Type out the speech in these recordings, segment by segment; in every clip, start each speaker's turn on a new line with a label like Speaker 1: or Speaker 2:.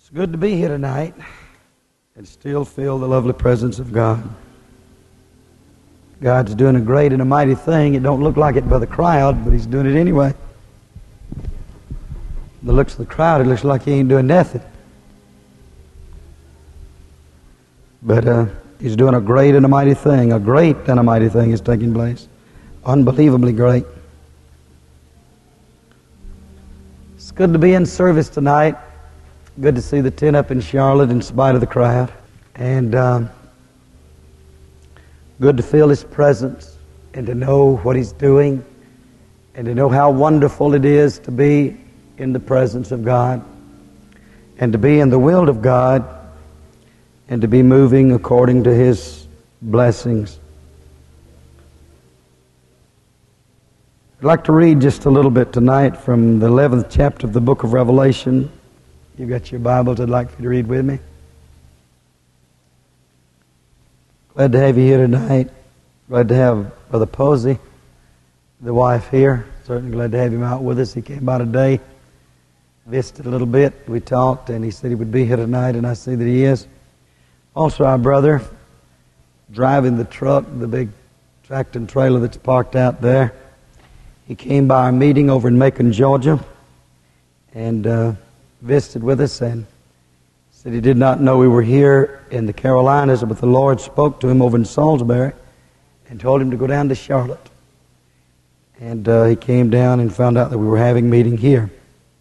Speaker 1: It's good to be here tonight and still feel the lovely presence of God. God's doing a great and a mighty thing. It don't look like it by the crowd, but He's doing it anyway. The looks of the crowd, it looks like He ain't doing nothing. But He's doing a great and a mighty thing. A great and a mighty thing is taking place. Unbelievably great. It's good to be in service tonight. Good to see the tent up in Charlotte in spite of the crowd. And good to feel His presence and to know what He's doing and to know how wonderful it is to be in the presence of God and to be in the will of God and to be moving according to His blessings. I'd like to read just a little bit tonight from the 11th chapter of the book of Revelation. You've got your Bibles. I'd like for you to read with me. Glad to have you here tonight. Glad to have Brother Posey, the wife, here. Certainly glad to have him out with us. He came by today, visited a little bit. We talked, and he said he would be here tonight, and I see that he is. Also, our brother driving the truck, the big tractor and trailer that's parked out there. He came by our meeting over in Macon, Georgia, and visited with us and said he did not know we were here in the Carolinas, but the Lord spoke to him over in Salisbury and told him to go down to Charlotte. And he came down and found out that we were having a meeting here.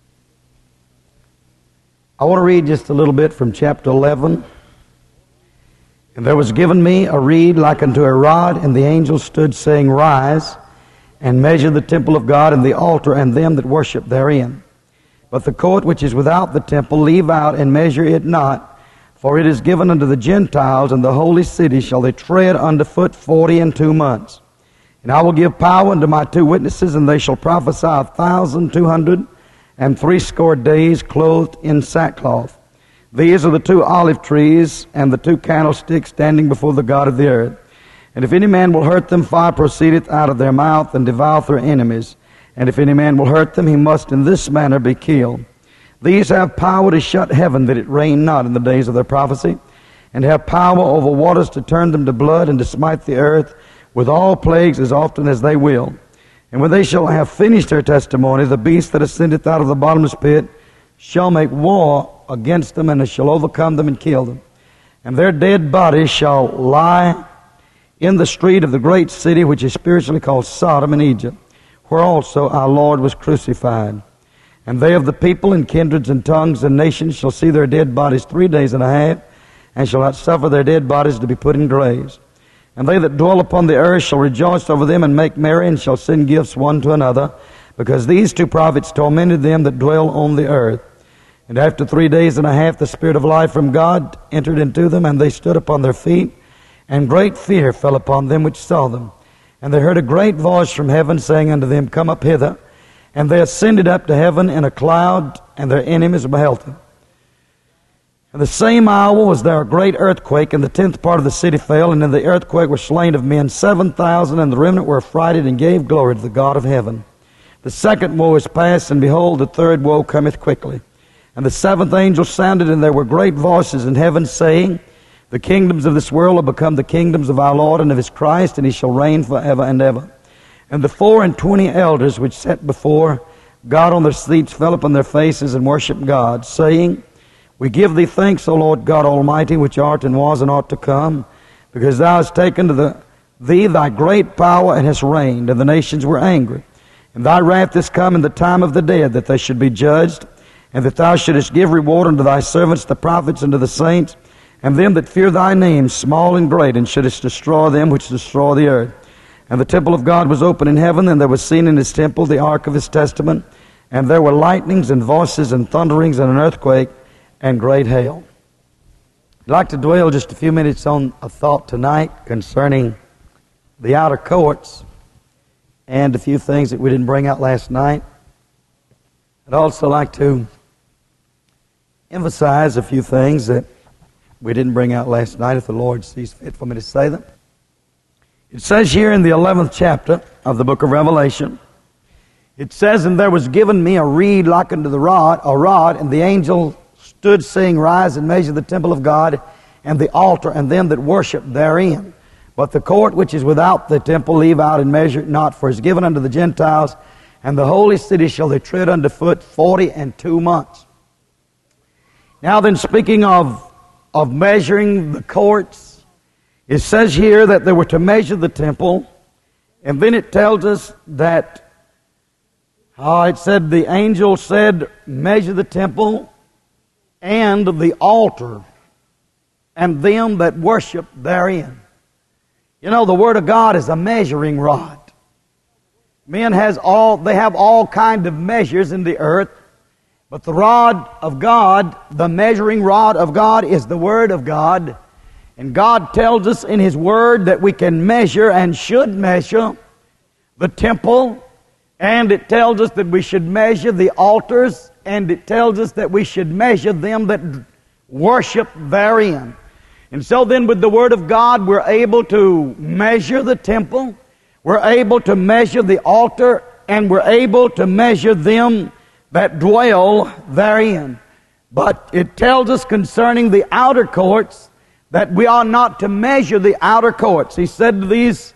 Speaker 1: I want to read just a little bit from chapter 11. And there was given me a reed like unto a rod, and the angel stood saying, Rise, and measure the temple of God and the altar and them that worship therein. But the court which is without the temple leave out and measure it not, for it is given unto the Gentiles, and the holy city shall they tread under foot 42 months. And I will give power unto my 2 witnesses, and they shall prophesy 1,260 days, clothed in sackcloth. These are the 2 olive trees and the 2 candlesticks standing before the God of the earth. And if any man will hurt them, fire proceedeth out of their mouth, and devoureth their enemies. And if any man will hurt them, he must in this manner be killed. These have power to shut heaven, that it rain not in the days of their prophecy, and have power over waters to turn them to blood, and to smite the earth with all plagues as often as they will. And when they shall have finished their testimony, the beast that ascendeth out of the bottomless pit shall make war against them, and shall overcome them and kill them. And their dead bodies shall lie in the street of the great city, which is spiritually called Sodom in Egypt, where also our Lord was crucified. And they of the people and kindreds and tongues and nations shall see their dead bodies 3 days and a half, and shall not suffer their dead bodies to be put in graves. And they that dwell upon the earth shall rejoice over them, and make merry, and shall send gifts one to another, because these 2 prophets tormented them that dwell on the earth. And after 3 days and a half the Spirit of life from God entered into them, and they stood upon their feet, and great fear fell upon them which saw them. And they heard a great voice from heaven saying unto them, Come up hither. And they ascended up to heaven in a cloud, and their enemies beheld them. And the same hour was there a great earthquake, and the 10th part of the city fell, and in the earthquake were slain of men 7,000, and the remnant were affrighted, and gave glory to the God of heaven. The second woe is past, and behold, the third woe cometh quickly. And the 7th angel sounded, and there were great voices in heaven, saying, The kingdoms of this world are become the kingdoms of our Lord and of His Christ, and He shall reign forever and ever. And the 24 elders which sat before God on their seats fell upon their faces and worshipped God, saying, We give Thee thanks, O Lord God Almighty, which art and was and art to come, because Thou hast taken to Thee Thy great power and hast reigned, and the nations were angry. And Thy wrath is come in the time of the dead, that they should be judged, and that Thou shouldest give reward unto Thy servants, the prophets, and to the saints, and them that fear Thy name, small and great, and shouldest destroy them which destroy the earth. And the temple of God was open in heaven, and there was seen in His temple the ark of His testament, and there were lightnings and voices and thunderings and an earthquake and great hail. I'd like to dwell just a few minutes on a thought tonight concerning the outer courts and a few things that we didn't bring out last night. I'd also like to emphasize a few things that we didn't bring out last night, if the Lord sees fit for me to say them. It says here in the 11th chapter of the book of Revelation, it says, And there was given me a reed like unto a rod, and the angel stood saying, Rise and measure the temple of God, and the altar, and them that worship therein. But the court which is without the temple leave out and measure it not, for it is given unto the Gentiles, and the holy city shall they tread under foot 42 months. Now then, speaking of measuring the courts, it says here that they were to measure the temple, and then it tells us that it said the angel said, measure the temple and the altar and them that worship therein. You know, the Word of God is a measuring rod. Men have all kind of measures in the earth, but the rod of God, the measuring rod of God, is the Word of God. And God tells us in His Word that we can measure and should measure the temple, and it tells us that we should measure the altars, and it tells us that we should measure them that worship therein. And so then with the Word of God, we're able to measure the temple, we're able to measure the altar, and we're able to measure them that dwell therein. But it tells us concerning the outer courts that we are not to measure the outer courts. He said to these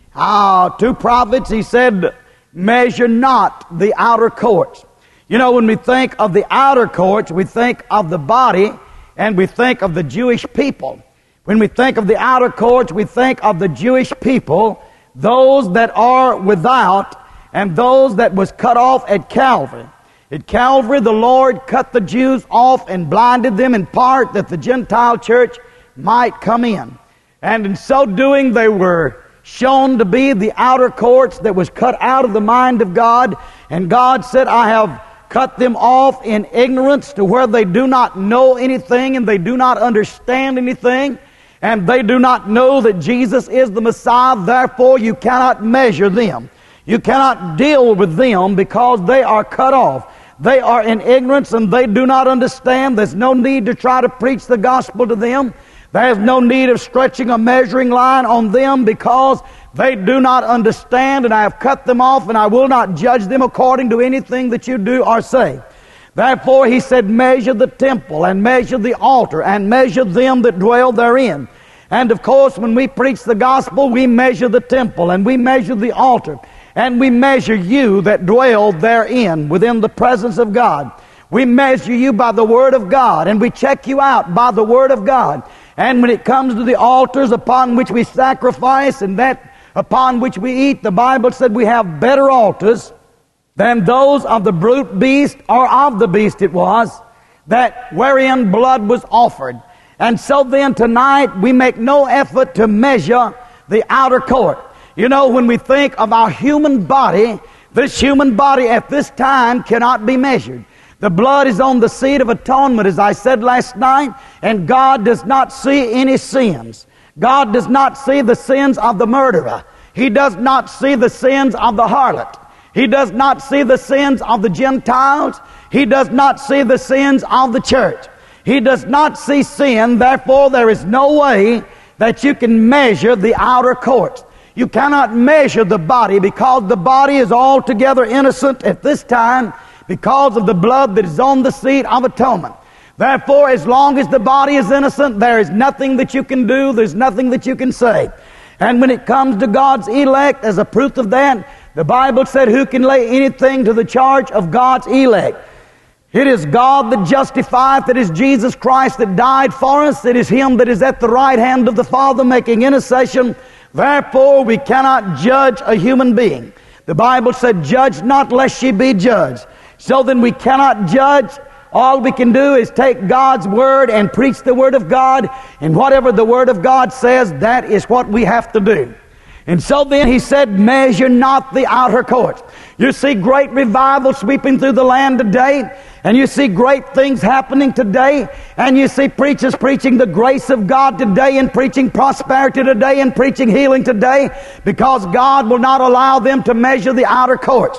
Speaker 1: two prophets, He said, measure not the outer courts. You know, when we think of the outer courts, we think of the body, and we think of the Jewish people. When we think of the outer courts, we think of the Jewish people, those that are without, and those that was cut off at Calvary. At Calvary, the Lord cut the Jews off and blinded them in part that the Gentile church might come in. And in so doing, they were shown to be the outer courts that was cut out of the mind of God. And God said, I have cut them off in ignorance to where they do not know anything and they do not understand anything. And they do not know that Jesus is the Messiah. Therefore, you cannot measure them. You cannot deal with them because they are cut off. They are in ignorance and they do not understand. There's no need to try to preach the gospel to them. There's no need of stretching a measuring line on them because they do not understand, and I have cut them off, and I will not judge them according to anything that you do or say. Therefore, He said, measure the temple, and measure the altar, and measure them that dwell therein. And of course, when we preach the gospel, we measure the temple, and we measure the altar, and we measure you that dwell therein, within the presence of God. We measure you by the Word of God, and we check you out by the Word of God. And when it comes to the altars upon which we sacrifice and that upon which we eat, the Bible said we have better altars than those of the brute beast, or of the beast it was, that wherein blood was offered. And so then tonight we make no effort to measure the outer court. You know, when we think of our human body, this human body at this time cannot be measured. The blood is on the seat of atonement, as I said last night, and God does not see any sins. God does not see the sins of the murderer. He does not see the sins of the harlot. He does not see the sins of the Gentiles. He does not see the sins of the church. He does not see sin. Therefore, there is no way that you can measure the outer courts. You cannot measure the body because the body is altogether innocent at this time because of the blood that is on the seat of atonement. Therefore, as long as the body is innocent, there is nothing that you can do, there's nothing that you can say. And when it comes to God's elect, as a proof of that, the Bible said, who can lay anything to the charge of God's elect? It is God that justifieth, it is Jesus Christ that died for us, it is Him that is at the right hand of the Father making intercession. Therefore, we cannot judge a human being. The Bible said, judge not lest ye be judged. So then we cannot judge. All we can do is take God's Word and preach the Word of God. And whatever the Word of God says, that is what we have to do. And so then He said, measure not the outer courts. You see great revival sweeping through the land today. And you see great things happening today. And you see preachers preaching the grace of God today, and preaching prosperity today, and preaching healing today, because God will not allow them to measure the outer courts.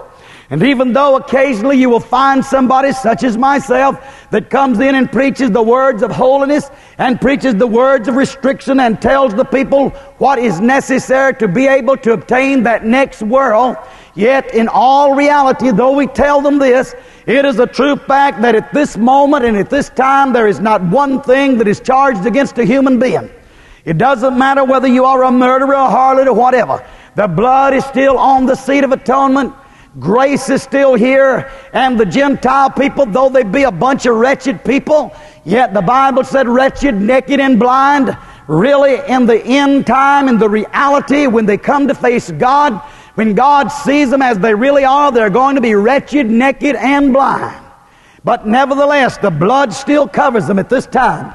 Speaker 1: And even though occasionally you will find somebody such as myself that comes in and preaches the words of holiness and preaches the words of restriction and tells the people what is necessary to be able to obtain that next world, yet in all reality, though we tell them this, it is a true fact that at this moment and at this time there is not one thing that is charged against a human being. It doesn't matter whether you are a murderer, a harlot, or whatever. The blood is still on the seat of atonement. Grace is still here, and the Gentile people, though they be a bunch of wretched people, yet the Bible said wretched, naked, and blind. Really, in the end time, in the reality, when they come to face God, when God sees them as they really are, they're going to be wretched, naked, and blind. But nevertheless, the blood still covers them at this time.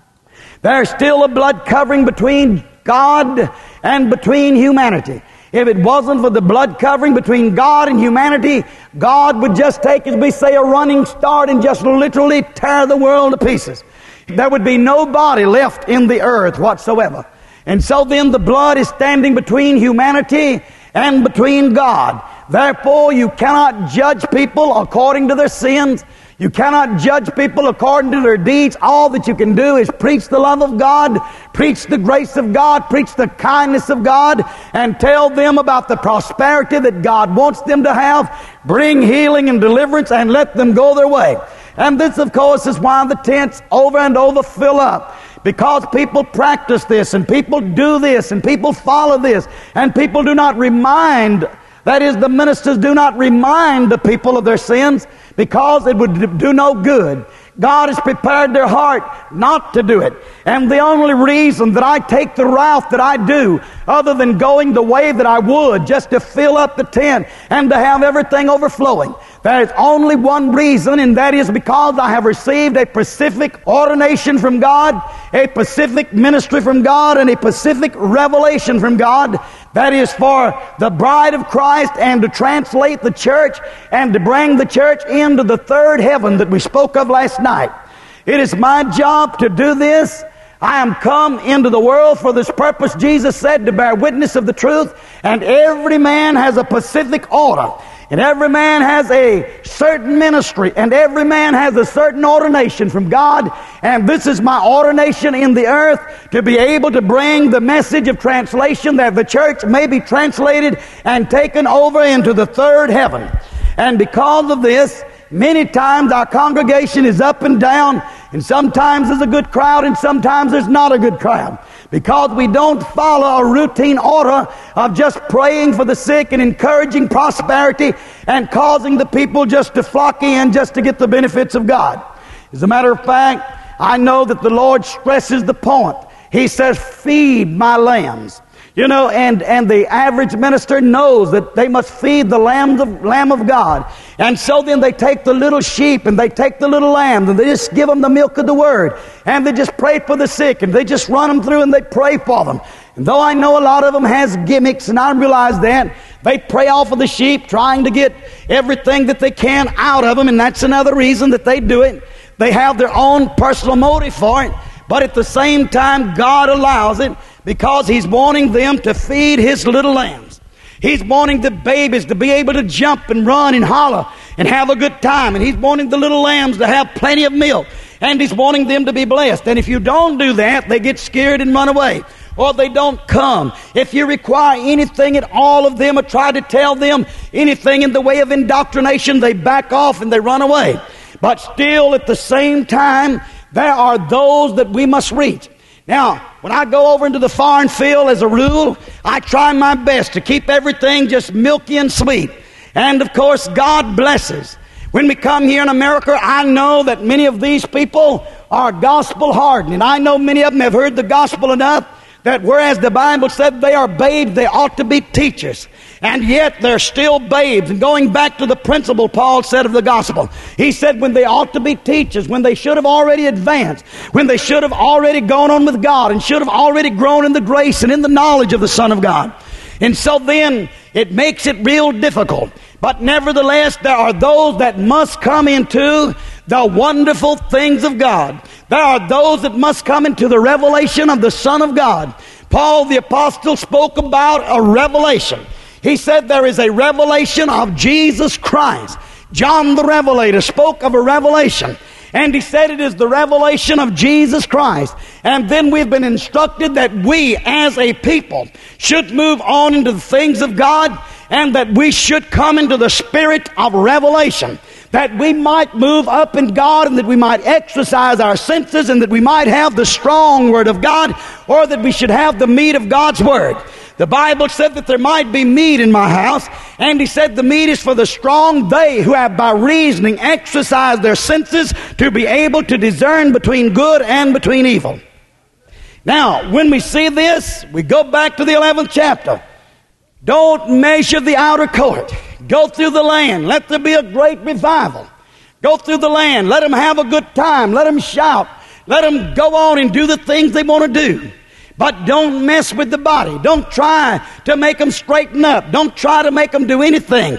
Speaker 1: There's still a blood covering between God and between humanity. If it wasn't for the blood covering between God and humanity, God would just take, as we say, a running start and just literally tear the world to pieces. There would be nobody left in the earth whatsoever. And so then the blood is standing between humanity and between God. Therefore, you cannot judge people according to their sins. You cannot judge people according to their deeds. All that you can do is preach the love of God, preach the grace of God, preach the kindness of God, and tell them about the prosperity that God wants them to have. Bring healing and deliverance and let them go their way. And this, of course, is why the tents over and over fill up. Because people practice this, and people do this, and people follow this, and people do not remind, that is, the ministers do not remind the people of their sins, because it would do no good. God has prepared their heart not to do it. And the only reason that I take the route that I do, other than going the way that I would, just to fill up the tent and to have everything overflowing, there is only one reason, and that is because I have received a specific ordination from God, a specific ministry from God, and a specific revelation from God. That is for the bride of Christ and to translate the church and to bring the church into the third heaven that we spoke of last night. It is my job to do this. I am come into the world for this purpose, Jesus said, to bear witness of the truth. And every man has a specific order. And every man has a certain ministry, and every man has a certain ordination from God. And this is my ordination in the earth, to be able to bring the message of translation, that the church may be translated and taken over into the third heaven. And because of this, many times our congregation is up and down, and sometimes there's a good crowd and sometimes there's not a good crowd. Because we don't follow a routine order of just praying for the sick and encouraging prosperity and causing the people just to flock in just to get the benefits of God. As a matter of fact, I know that the Lord stresses the point. He says, feed my lambs. You know, and the average minister knows that they must feed the Lamb of God. And so then they take the little sheep and they take the little lambs and they just give them the milk of the Word. And they just pray for the sick and they just run them through and they pray for them. And though I know a lot of them has gimmicks, and I realize that, they prey off of the sheep trying to get everything that they can out of them. And that's another reason that they do it. They have their own personal motive for it. But at the same time, God allows it because He's wanting them to feed His little lambs. He's wanting the babies to be able to jump and run and holler and have a good time. And He's wanting the little lambs to have plenty of milk. And He's wanting them to be blessed. And if you don't do that, they get scared and run away. Or they don't come. If you require anything at all of them or try to tell them anything in the way of indoctrination, they back off and they run away. But still, at the same time, there are those that we must reach. Now, when I go over into the foreign field, as a rule, I try my best to keep everything just milky and sweet. And of course, God blesses. When we come here in America, I know that many of these people are gospel hardened. And I know many of them have heard the gospel enough that whereas the Bible said they are babes, they ought to be teachers. And yet they're still babes. And going back to the principle Paul said of the gospel, he said when they ought to be teachers, when they should have already advanced, when they should have already gone on with God and should have already grown in the grace and in the knowledge of the Son of God. And so then it makes it real difficult. But nevertheless, there are those that must come into the wonderful things of God. There are those that must come into the revelation of the Son of God. Paul the Apostle spoke about a revelation. He said there is a revelation of Jesus Christ. John the Revelator spoke of a revelation, and he said it is the revelation of Jesus Christ. And then we've been instructed that we as a people should move on into the things of God, and that we should come into the spirit of revelation, that we might move up in God, and that we might exercise our senses, and that we might have the strong word of God, or that we should have the meat of God's word. The Bible said that there might be meat in my house, and he said the meat is for the strong, they who have by reasoning exercised their senses to be able to discern between good and between evil. Now, when we see this, we go back to the 11th chapter. Don't measure the outer court. Go through the land. Let there be a great revival. Go through the land. Let them have a good time. Let them shout. Let them go on and do the things they want to do. But don't mess with the body. Don't try to make them straighten up. Don't try to make them do anything.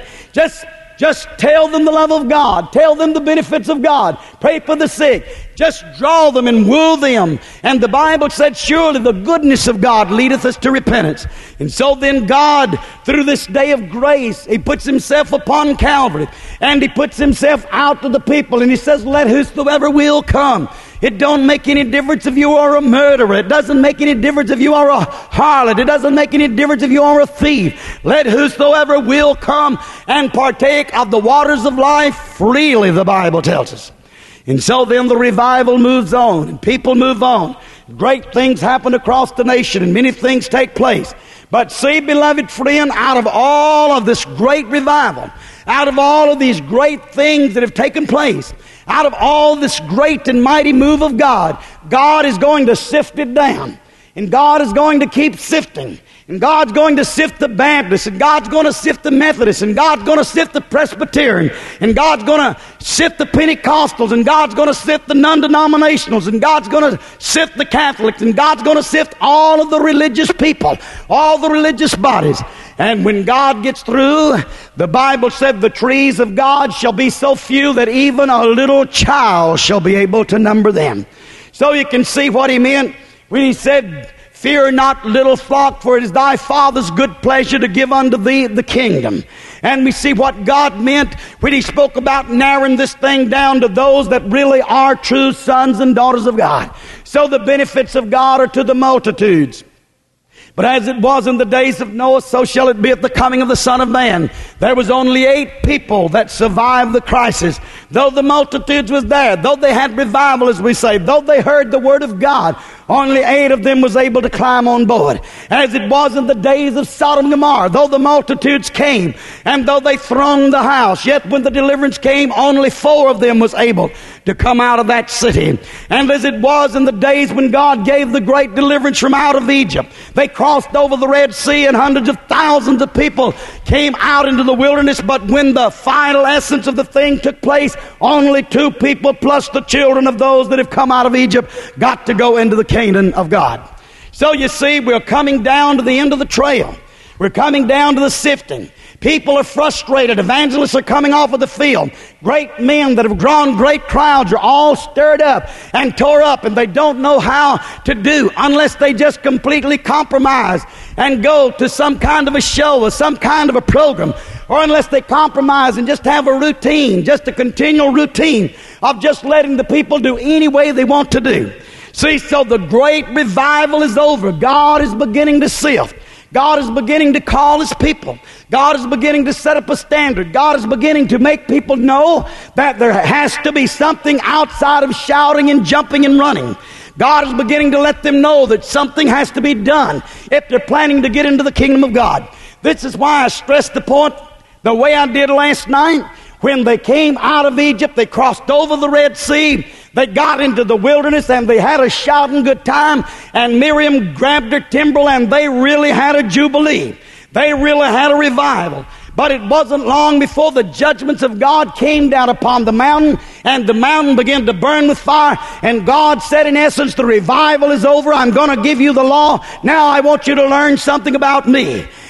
Speaker 1: Just tell them the love of God. Tell them the benefits of God. Pray for the sick. Just draw them and woo them. And the Bible said, surely the goodness of God leadeth us to repentance. And so then God, through this day of grace, He puts Himself upon Calvary. And He puts Himself out to the people. And He says, let whosoever will come. It don't make any difference if you are a murderer. It doesn't make any difference if you are a harlot. It doesn't make any difference if you are a thief. Let whosoever will come and partake of the waters of life freely, the Bible tells us. And so then the revival moves on, and people move on. Great things happen across the nation, and many things take place. But see, beloved friend, out of all of this great revival, out of all of these great things that have taken place, out of all this great and mighty move of God, God is going to sift it down. And God is going to keep sifting. And God's going to sift the Baptists. And God's going to sift the Methodists. And God's going to sift the Presbyterian. And God's going to sift the Pentecostals. And God's going to sift the non-denominationals. And God's going to sift the Catholics. And God's going to sift all of the religious people, all the religious bodies. And when God gets through, the Bible said the trees of God shall be so few that even a little child shall be able to number them. So you can see what He meant when He said, fear not, little flock, for it is thy Father's good pleasure to give unto thee the kingdom. And we see what God meant when He spoke about narrowing this thing down to those that really are true sons and daughters of God. So the benefits of God are to the multitudes. But as it was in the days of Noah, so shall it be at the coming of the Son of Man. There was only 8 people that survived the crisis. Though the multitudes was there, though they had revival, as we say, though they heard the word of God, only 8 of them was able to climb on board. As it was in the days of Sodom and Gomorrah, though the multitudes came, and though they thronged the house, yet when the deliverance came, only 4 of them was able to come out of that city. And as it was in the days when God gave the great deliverance from out of Egypt, they crossed over the Red Sea, and hundreds of thousands of people came out into the wilderness. But when the final essence of the thing took place, only 2 people plus the children of those that have come out of Egypt got to go into the Canaan of God. So you see, we're coming down to the end of the trail. We're coming down to the sifting. People are frustrated. Evangelists are coming off of the field. Great men that have drawn great crowds are all stirred up and tore up, and they don't know how to do unless they just completely compromise and go to some kind of a show or some kind of a program, or unless they compromise and just have a routine, just a continual routine of just letting the people do any way they want to do. See, so the great revival is over. God is beginning to sift. God is beginning to call His people. God is beginning to set up a standard. God is beginning to make people know that there has to be something outside of shouting and jumping and running. God is beginning to let them know that something has to be done if they're planning to get into the kingdom of God. This is why I stressed the point the way I did last night. When they came out of Egypt, they crossed over the Red Sea. They got into the wilderness, and they had a shouting good time. And Miriam grabbed her timbrel, and they really had a jubilee. They really had a revival. But it wasn't long before the judgments of God came down upon the mountain, and the mountain began to burn with fire. And God said, in essence, the revival is over. I'm going to give you the law. Now I want you to learn something about me.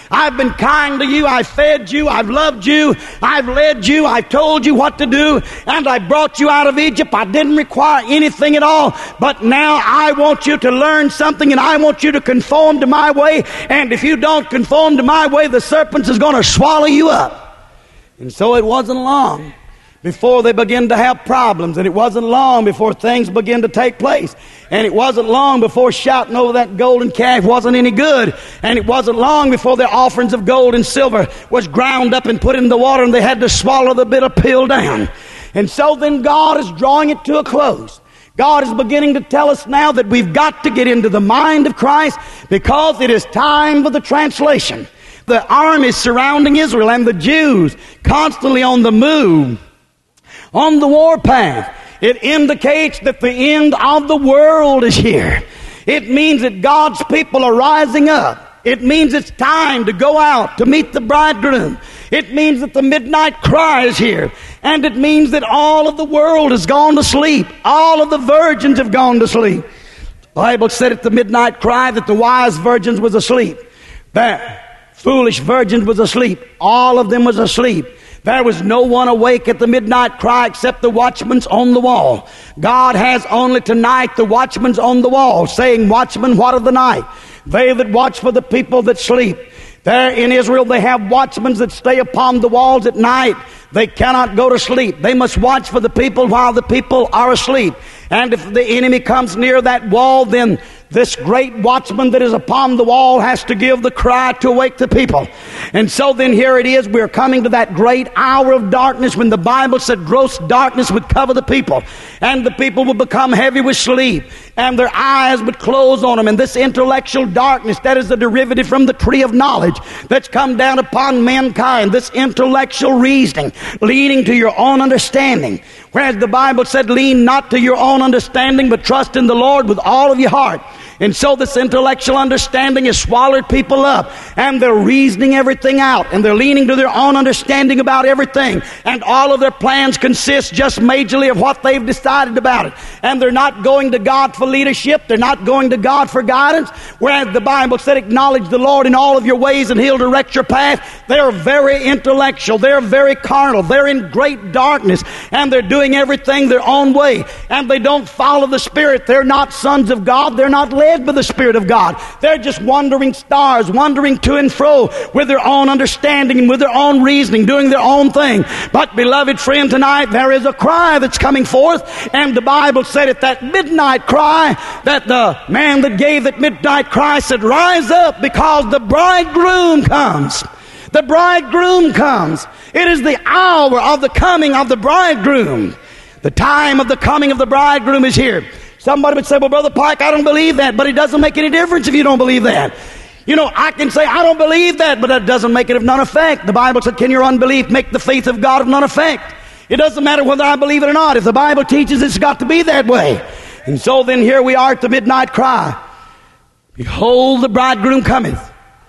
Speaker 1: I've been kind to you. I've fed you. I've loved you. I've led you. I've told you what to do. And I brought you out of Egypt. I didn't require anything at all. But now I want you to learn something, and I want you to conform to my way. And if you don't conform to my way, the serpent is going to swallow you up. And so it wasn't long before they began to have problems, and it wasn't long before things began to take place, and it wasn't long before shouting over that golden calf wasn't any good, and it wasn't long before their offerings of gold and silver was ground up and put in the water, and they had to swallow the bitter pill down. And so then God is drawing it to a close. God is beginning to tell us now that we've got to get into the mind of Christ, because it is time for the translation. The armies surrounding Israel and the Jews constantly on the move, on the warpath. It indicates that the end of the world is here. It means that God's people are rising up. It means it's time to go out to meet the bridegroom. It means that the midnight cry is here. And it means that all of the world has gone to sleep. All of the virgins have gone to sleep. The Bible said at the midnight cry that the wise virgins was asleep. The foolish virgins was asleep. All of them was asleep. There was no one awake at the midnight cry except the watchmen on the wall. God has only tonight the watchmen on the wall, saying, "Watchmen, what of the night? They that watch for the people that sleep." There in Israel they have watchmen that stay upon the walls at night. They cannot go to sleep. They must watch for the people while the people are asleep. And if the enemy comes near that wall, then this great watchman that is upon the wall has to give the cry to awake the people. And so then here it is, we're coming to that great hour of darkness when the Bible said gross darkness would cover the people, and the people would become heavy with sleep, and their eyes would close on them. And this intellectual darkness, that is the derivative from the tree of knowledge that's come down upon mankind, this intellectual reasoning, leaning to your own understanding. Whereas the Bible said, lean not to your own understanding, but trust in the Lord with all of your heart. And so this intellectual understanding has swallowed people up, and they're reasoning everything out, and they're leaning to their own understanding about everything, and all of their plans consist just majorly of what they've decided about it. And they're not going to God for leadership. They're not going to God for guidance. Whereas the Bible said, acknowledge the Lord in all of your ways and He'll direct your path. They're very intellectual. They're very carnal. They're in great darkness, and they're doing everything their own way, and they don't follow the Spirit. They're not sons of God. They're not led by the Spirit of God. They're just wandering stars, wandering to and fro with their own understanding and with their own reasoning, doing their own thing. But beloved friend, tonight there is a cry that's coming forth, and the Bible said at that midnight cry, that the man that gave that midnight cry said, rise up, because the bridegroom comes. The bridegroom comes. It is the hour of the coming of the bridegroom. The time of the coming of the bridegroom is here. Somebody would say, well, Brother Pike, I don't believe that. But it doesn't make any difference if you don't believe that. You know, I can say, I don't believe that, but that doesn't make it of none effect. The Bible said, can your unbelief make the faith of God of none effect? It doesn't matter whether I believe it or not. If the Bible teaches it's got to be that way. And so then here we are at the midnight cry. Behold, the bridegroom cometh.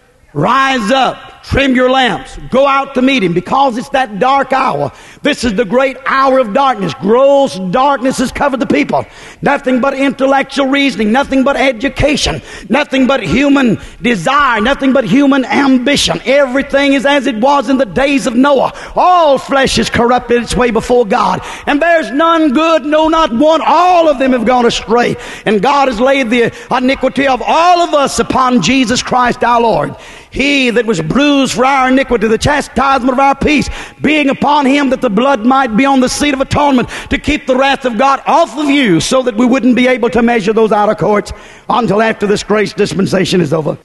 Speaker 1: Rise up, trim your lamps, go out to meet him, because it's that dark hour. This is the great hour of darkness. Gross darkness has covered the people. Nothing but intellectual reasoning, nothing but education, nothing but human desire, nothing but human ambition. Everything is as it was in the days of Noah. All flesh is corrupted its way before God, and there's none good, no, not one. All of them have gone astray, and God has laid the iniquity of all of us upon Jesus Christ our Lord. He that was bruised for our iniquity, the chastisement of our peace, being upon him, that the blood might be on the seat of atonement, to keep the wrath of God off of you, so that we wouldn't be able to measure those outer courts until after this grace dispensation is over.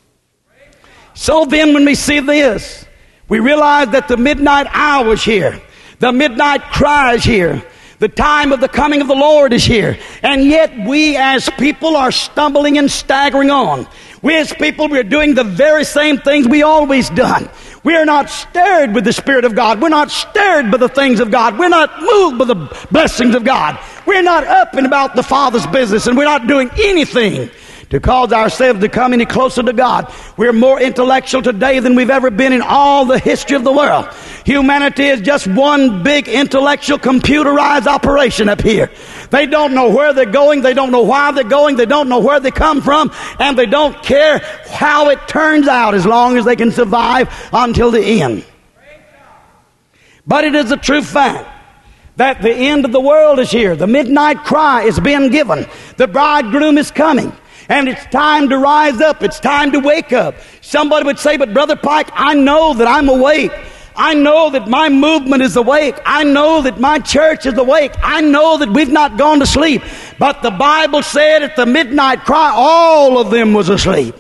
Speaker 1: So then when we see this, we realize that the midnight hour is here. The midnight cry is here. The time of the coming of the Lord is here. And yet we as people are stumbling and staggering on. We as people, we're doing the very same things we always done. We are not stirred with the Spirit of God. We're not stirred by the things of God. We're not moved by the blessings of God. We're not up and about the Father's business, and we're not doing anything to cause ourselves to come any closer to God. We're more intellectual today than we've ever been in all the history of the world. Humanity is just one big intellectual computerized operation up here. They don't know where they're going. They don't know why they're going. They don't know where they come from. And they don't care how it turns out as long as they can survive until the end. But it is a true fact that the end of the world is here. The midnight cry is being given. The bridegroom is coming. And it's time to rise up. It's time to wake up. Somebody would say, but Brother Pike, I know that I'm awake. I know that my movement is awake. I know that my church is awake. I know that we've not gone to sleep. But the Bible said at the midnight cry, all of them was asleep.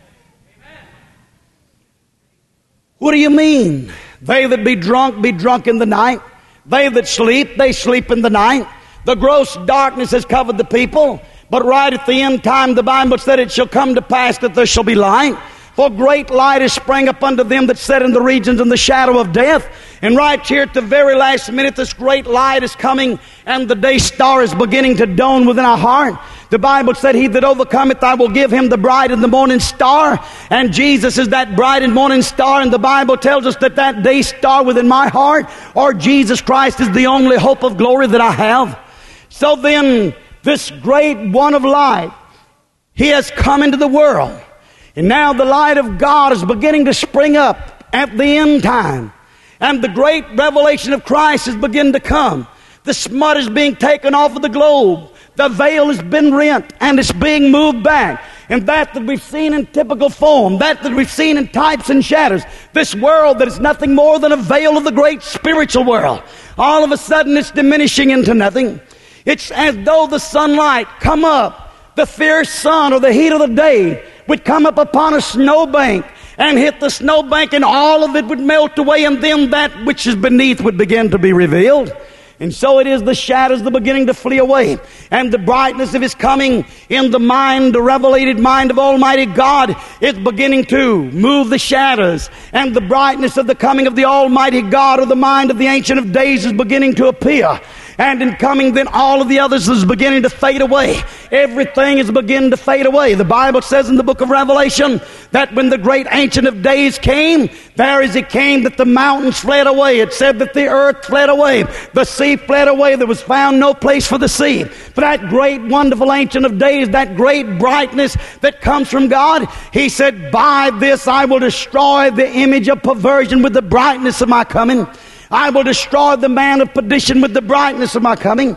Speaker 1: What do you mean? They that be drunk in the night. They that sleep, they sleep in the night. The gross darkness has covered the people. But right at the end time, the Bible said, it shall come to pass that there shall be light. For great light is sprang up unto them that sat in the regions and the shadow of death. And right here at the very last minute, this great light is coming, and the day star is beginning to dawn within our heart. The Bible said, he that overcometh, I will give him the bright and the morning star. And Jesus is that bright and morning star. And the Bible tells us that that day star within my heart, or Jesus Christ, is the only hope of glory that I have. So then, this great one of light, he has come into the world. And now the light of God is beginning to spring up at the end time. And the great revelation of Christ is beginning to come. The smut is being taken off of the globe. The veil has been rent and it's being moved back. And that we've seen in typical form, that we've seen in types and shadows, this world that is nothing more than a veil of the great spiritual world, all of a sudden it's diminishing into nothing. It's as though the sunlight come up, the fierce sun or the heat of the day would come up upon a snowbank and hit the snowbank, and all of it would melt away, and then that which is beneath would begin to be revealed. And so it is, the shadows are beginning to flee away, and the brightness of his coming in the mind, the revelated mind of Almighty God, is beginning to move the shadows, and the brightness of the coming of the Almighty God, or the mind of the Ancient of Days, is beginning to appear. And in coming, then all of the others is beginning to fade away. Everything is beginning to fade away. The Bible says in the book of Revelation that when the great Ancient of Days came, there as he came, that the mountains fled away. It said that the earth fled away. The sea fled away. There was found no place for the sea. But that great, wonderful Ancient of Days, that great brightness that comes from God, he said, by this I will destroy the image of perversion with the brightness of my coming. I will destroy the man of perdition with the brightness of my coming.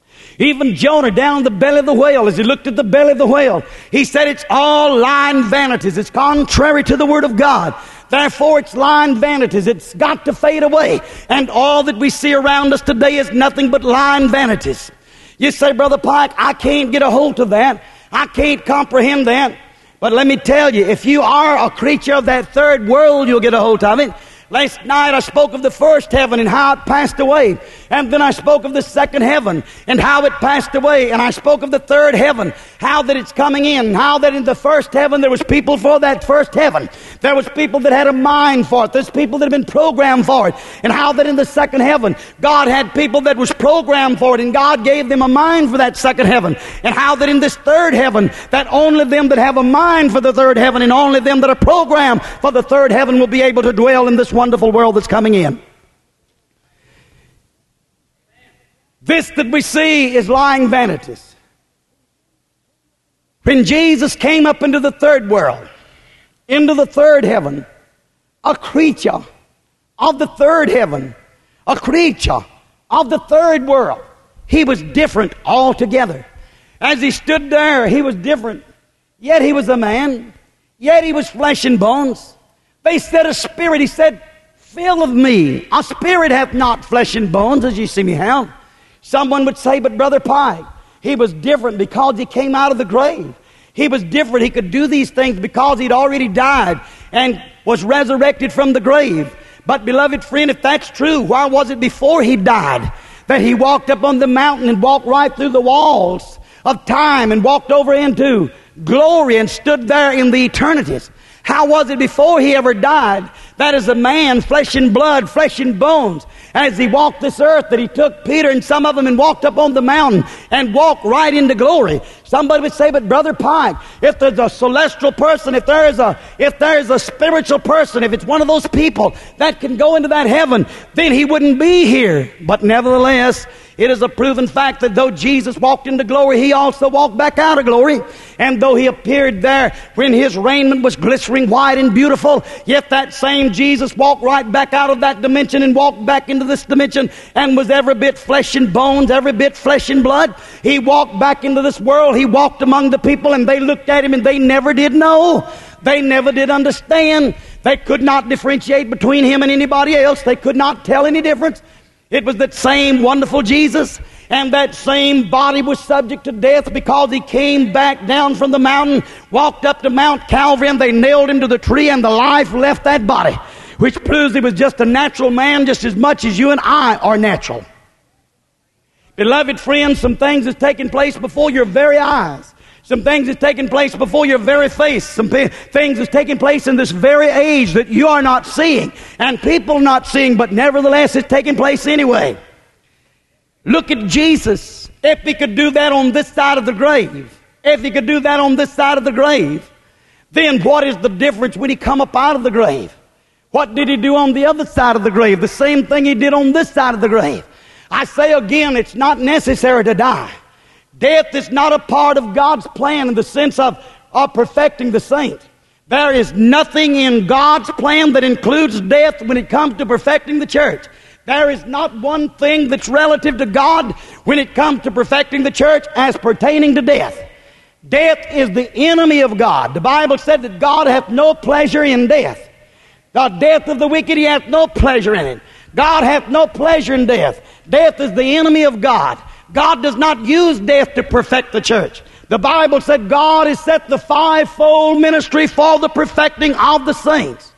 Speaker 1: Even Jonah down in the belly of the whale, as he looked at the belly of the whale, he said it's all lying vanities. It's contrary to the word of God. Therefore it's lying vanities. It's got to fade away. And all that we see around us today is nothing but lying vanities. You say, Brother Pike, I can't get a hold of that. I can't comprehend that. But let me tell you, if you are a creature of that third world, you'll get a hold of it. Last night I spoke of the first heaven and how it passed away. And then I spoke of the second heaven and how it passed away. And I spoke of the third heaven, how that it's coming in. How that in the first heaven there was people for that first heaven. There was people that had a mind for it. There's people that had been programmed for it. And how that in the second heaven, God had people that was programmed for it. And God gave them a mind for that second heaven. And how that in this third heaven, that only them that have a mind for the third heaven and only them that are programmed for the third heaven will be able to dwell in this wonderful world that's coming in. This that we see is lying vanities. When Jesus came up into the third world, into the third heaven, a creature of the third heaven, a creature of the third world, he was different altogether. As he stood there, he was different. Yet he was a man. Yet he was flesh and bones. They said a spirit. He said, fill of me. A spirit hath not flesh and bones, as you see me have. Someone would say, but Brother Pike, he was different because he came out of the grave. He was different. He could do these things because he'd already died and was resurrected from the grave. But beloved friend, if that's true, why was it before he died that he walked up on the mountain and walked right through the walls of time and walked over into glory and stood there in the eternities? How was it before he ever died that as a man, flesh and blood, flesh and bones, as he walked this earth, that he took Peter and some of them and walked up on the mountain and walked right into glory. Somebody would say, but Brother Pike, if there's a celestial person, if there is a spiritual person, if it's one of those people that can go into that heaven, then he wouldn't be here. But nevertheless, it is a proven fact that though Jesus walked into glory, he also walked back out of glory. And though he appeared there when his raiment was glistening white and beautiful, yet that same Jesus walked right back out of that dimension and walked back into this dimension and was every bit flesh and bones, every bit flesh and blood. He walked back into this world. He walked among the people, and they looked at him and they never did know. They never did understand. They could not differentiate between him and anybody else. They could not tell any difference. It was that same wonderful Jesus, and that same body was subject to death because he came back down from the mountain, walked up to Mount Calvary, and they nailed him to the tree, and the life left that body, which proves he was just a natural man just as much as you and I are natural. Beloved friends, some things has taken place before your very eyes. Some things has taken place before your very face. Some things has taken place in this very age that you are not seeing and people not seeing, but nevertheless it's taking place anyway. Look at Jesus. If he could do that on this side of the grave, if he could do that on this side of the grave, then what is the difference when he come up out of the grave? What did he do on the other side of the grave? The same thing he did on this side of the grave. I say again, it's not necessary to die. Death is not a part of God's plan in the sense of perfecting the saint. There is nothing in God's plan that includes death when it comes to perfecting the church. There is not one thing that's relative to God when it comes to perfecting the church as pertaining to death. Death is the enemy of God. The Bible said that God hath no pleasure in death. The death of the wicked, he hath no pleasure in it. God hath no pleasure in death. Death is the enemy of God. God does not use death to perfect the church. The Bible said God has set the fivefold ministry for the perfecting of the saints.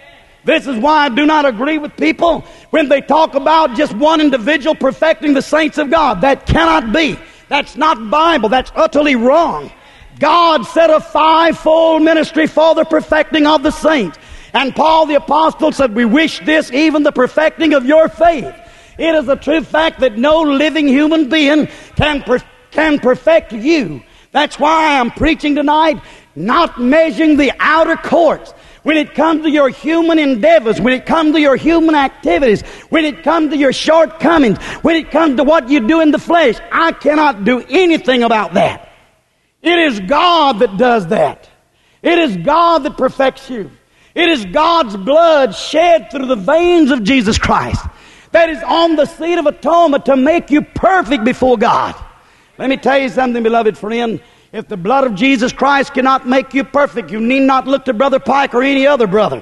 Speaker 1: This is why I do not agree with people when they talk about just one individual perfecting the saints of God. That cannot be. That's not Bible. That's utterly wrong. God set a fivefold ministry for the perfecting of the saints. And Paul the Apostle said, we wish this, even the perfecting of your faith. It is a true fact that no living human being can perfect you. That's why I'm preaching tonight, not measuring the outer courts. When it comes to your human endeavors, when it comes to your human activities, when it comes to your shortcomings, when it comes to what you do in the flesh, I cannot do anything about that. It is God that does that. It is God that perfects you. It is God's blood shed through the veins of Jesus Christ that is on the seat of atonement to make you perfect before God. Let me tell you something, beloved friend. If the blood of Jesus Christ cannot make you perfect, you need not look to Brother Pike or any other brother.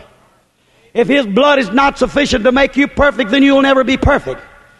Speaker 1: If his blood is not sufficient to make you perfect, then you will never be perfect.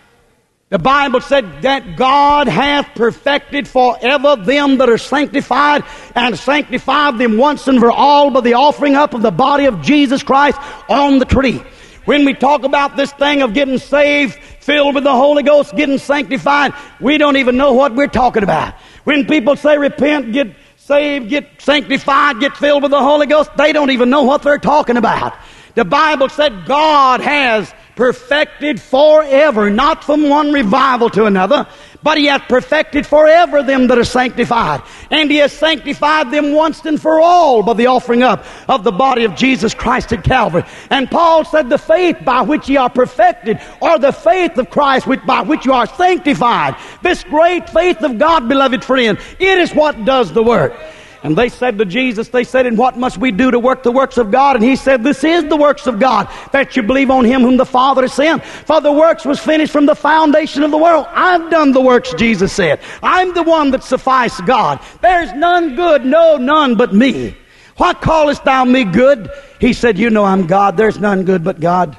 Speaker 1: The Bible said that God hath perfected forever them that are sanctified, and sanctified them once and for all by the offering up of the body of Jesus Christ on the tree. When we talk about this thing of getting saved, filled with the Holy Ghost, getting sanctified, we don't even know what we're talking about. When people say repent, get saved, get sanctified, get filled with the Holy Ghost, they don't even know what they're talking about. The Bible said God has perfected forever, not from one revival to another, but he hath perfected forever them that are sanctified. And he has sanctified them once and for all by the offering up of the body of Jesus Christ at Calvary. And Paul said the faith by which ye are perfected, or the faith of Christ by which you are sanctified. This great faith of God, beloved friend, it is what does the work. And they said to Jesus, they said, and what must we do to work the works of God? And he said, this is the works of God, that you believe on him whom the Father has sent. For the works was finished from the foundation of the world. I've done the works, Jesus said. I'm the one that sufficed God. There's none good, no, none but me. Why callest thou me good? He said, you know I'm God. There's none good but God.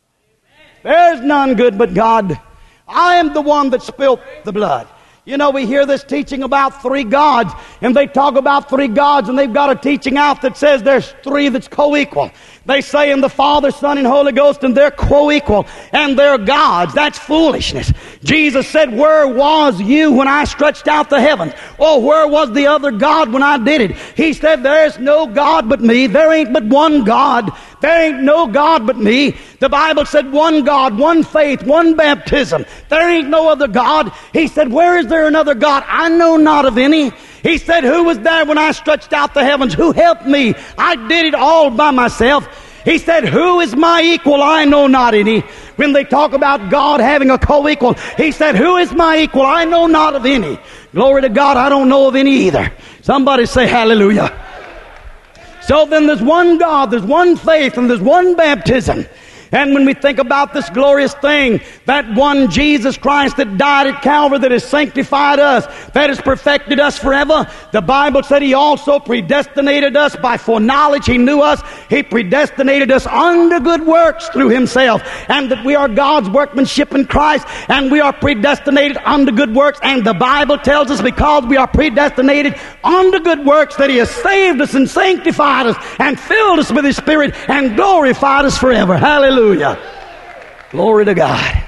Speaker 1: There's none good but God. I am the one that spilt the blood. You know, we hear this teaching about three gods, and they talk about three gods, and they've got a teaching out that says there's three that's co-equal. They say in the Father, Son, and Holy Ghost, and they're co-equal, and they're gods. That's foolishness. Jesus said, where was you when I stretched out the heavens? Or where was the other God when I did it? He said, there's no God but me. There ain't but one God. There ain't no God but me. The Bible said one God, one faith, one baptism. There ain't no other God. He said, where is there another God? I know not of any. He said, who was there when I stretched out the heavens? Who helped me? I did it all by myself. He said, who is my equal? I know not any. When they talk about God having a co-equal, he said, who is my equal? I know not of any. Glory to God, I don't know of any either. Somebody say hallelujah. So then there's one God, there's one faith, and there's one baptism. And when we think about this glorious thing, that one Jesus Christ that died at Calvary, that has sanctified us, that has perfected us forever, the Bible said He also predestinated us by foreknowledge. He knew us. He predestinated us unto good works through Himself, and that we are God's workmanship in Christ, and we are predestinated unto good works. And the Bible tells us because we are predestinated unto good works that He has saved us and sanctified us and filled us with His Spirit and glorified us forever. Hallelujah. Glory to God.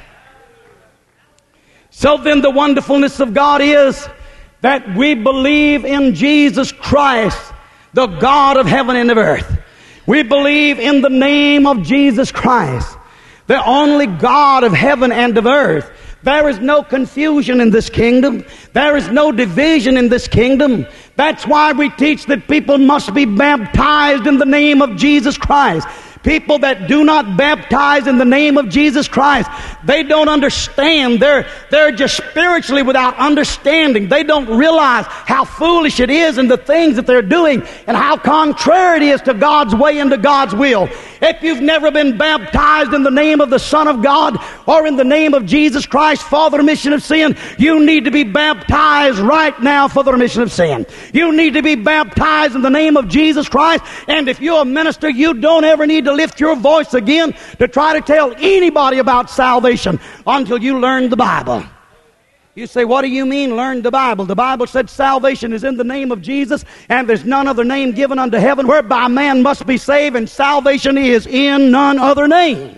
Speaker 1: So then the wonderfulness of God is that we believe in Jesus Christ, the God of heaven and of earth. We believe in the name of Jesus Christ, the only God of heaven and of earth. There is no confusion in this kingdom. There is no division in this kingdom. That's why we teach that people must be baptized in the name of Jesus Christ. People that do not baptize in the name of Jesus Christ, they don't understand. They're just spiritually without understanding. They don't realize how foolish it is in the things that they're doing and how contrary it is to God's way and to God's will. If you've never been baptized in the name of the Son of God or in the name of Jesus Christ for the remission of sin, you need to be baptized right now for the remission of sin. You need to be baptized in the name of Jesus Christ. And if you're a minister, you don't ever need to lift your voice again to try to tell anybody about salvation until you learn the Bible. You say, what do you mean learn the Bible? The Bible said salvation is in the name of Jesus, and there's none other name given unto heaven whereby man must be saved, and salvation is in none other name.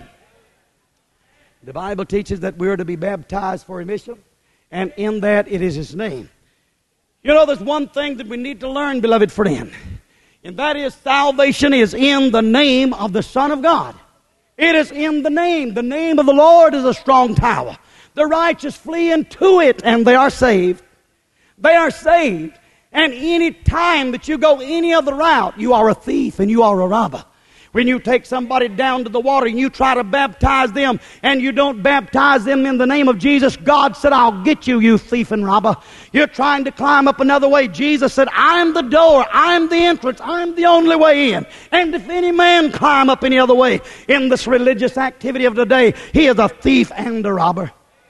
Speaker 1: The Bible teaches that we are to be baptized for remission, and in that it is His name. You know, there's one thing that we need to learn, beloved friend, and that is salvation is in the name of the Son of God. It is in the name. The name of the Lord is a strong tower. The righteous flee into it, and they are saved. They are saved. And any time that you go any other route, you are a thief and you are a robber. When you take somebody down to the water and you try to baptize them and you don't baptize them in the name of Jesus, God said, I'll get you, you thief and robber. You're trying to climb up another way. Jesus said, I'm the door, I'm the entrance, I'm the only way in. And if any man climb up any other way in this religious activity of today, he is a thief and a robber.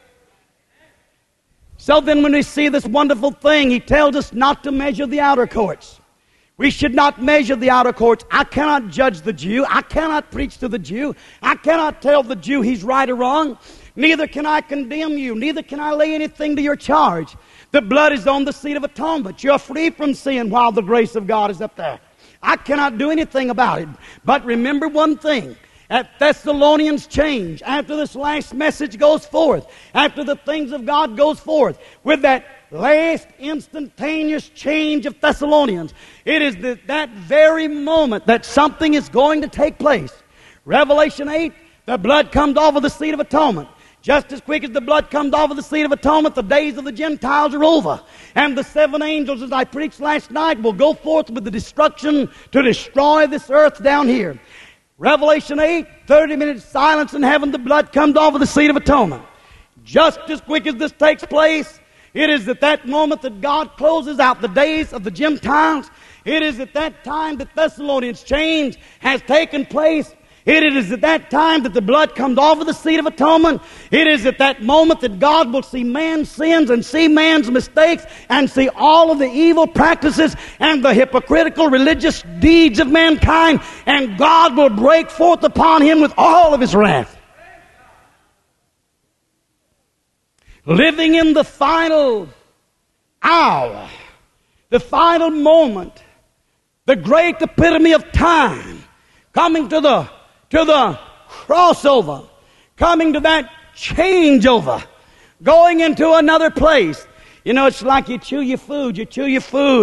Speaker 1: So then when we see this wonderful thing, He tells us not to measure the outer courts. We should not measure the outer courts. I cannot judge the Jew. I cannot preach to the Jew. I cannot tell the Jew he's right or wrong. Neither can I condemn you. Neither can I lay anything to your charge. The blood is on the seat of atonement. You're free from sin while the grace of God is up there. I cannot do anything about it. But remember one thing. At Thessalonians change, after this last message goes forth, after the things of God goes forth, with that last instantaneous change of Thessalonians, it is that very moment that something is going to take place. Revelation 8, the blood comes off of the seat of atonement. Just as quick as the blood comes off of the seat of atonement, the days of the Gentiles are over. And the 7 angels, as I preached last night, will go forth with the destruction to destroy this earth down here. Revelation 8, 30 minutes silence in heaven, the blood comes off of the seat of atonement. Just as quick as this takes place, it is at that moment that God closes out the days of the Gentiles. It is at that time that Thessalonians change has taken place. It is at that time that the blood comes off of the seat of atonement. It is at that moment that God will see man's sins and see man's mistakes and see all of the evil practices and the hypocritical religious deeds of mankind, and God will break forth upon him with all of His wrath. Living in the final hour, the final moment, the great epitome of time, coming to the crossover, coming to that changeover, going into another place. You know, it's like you chew your food.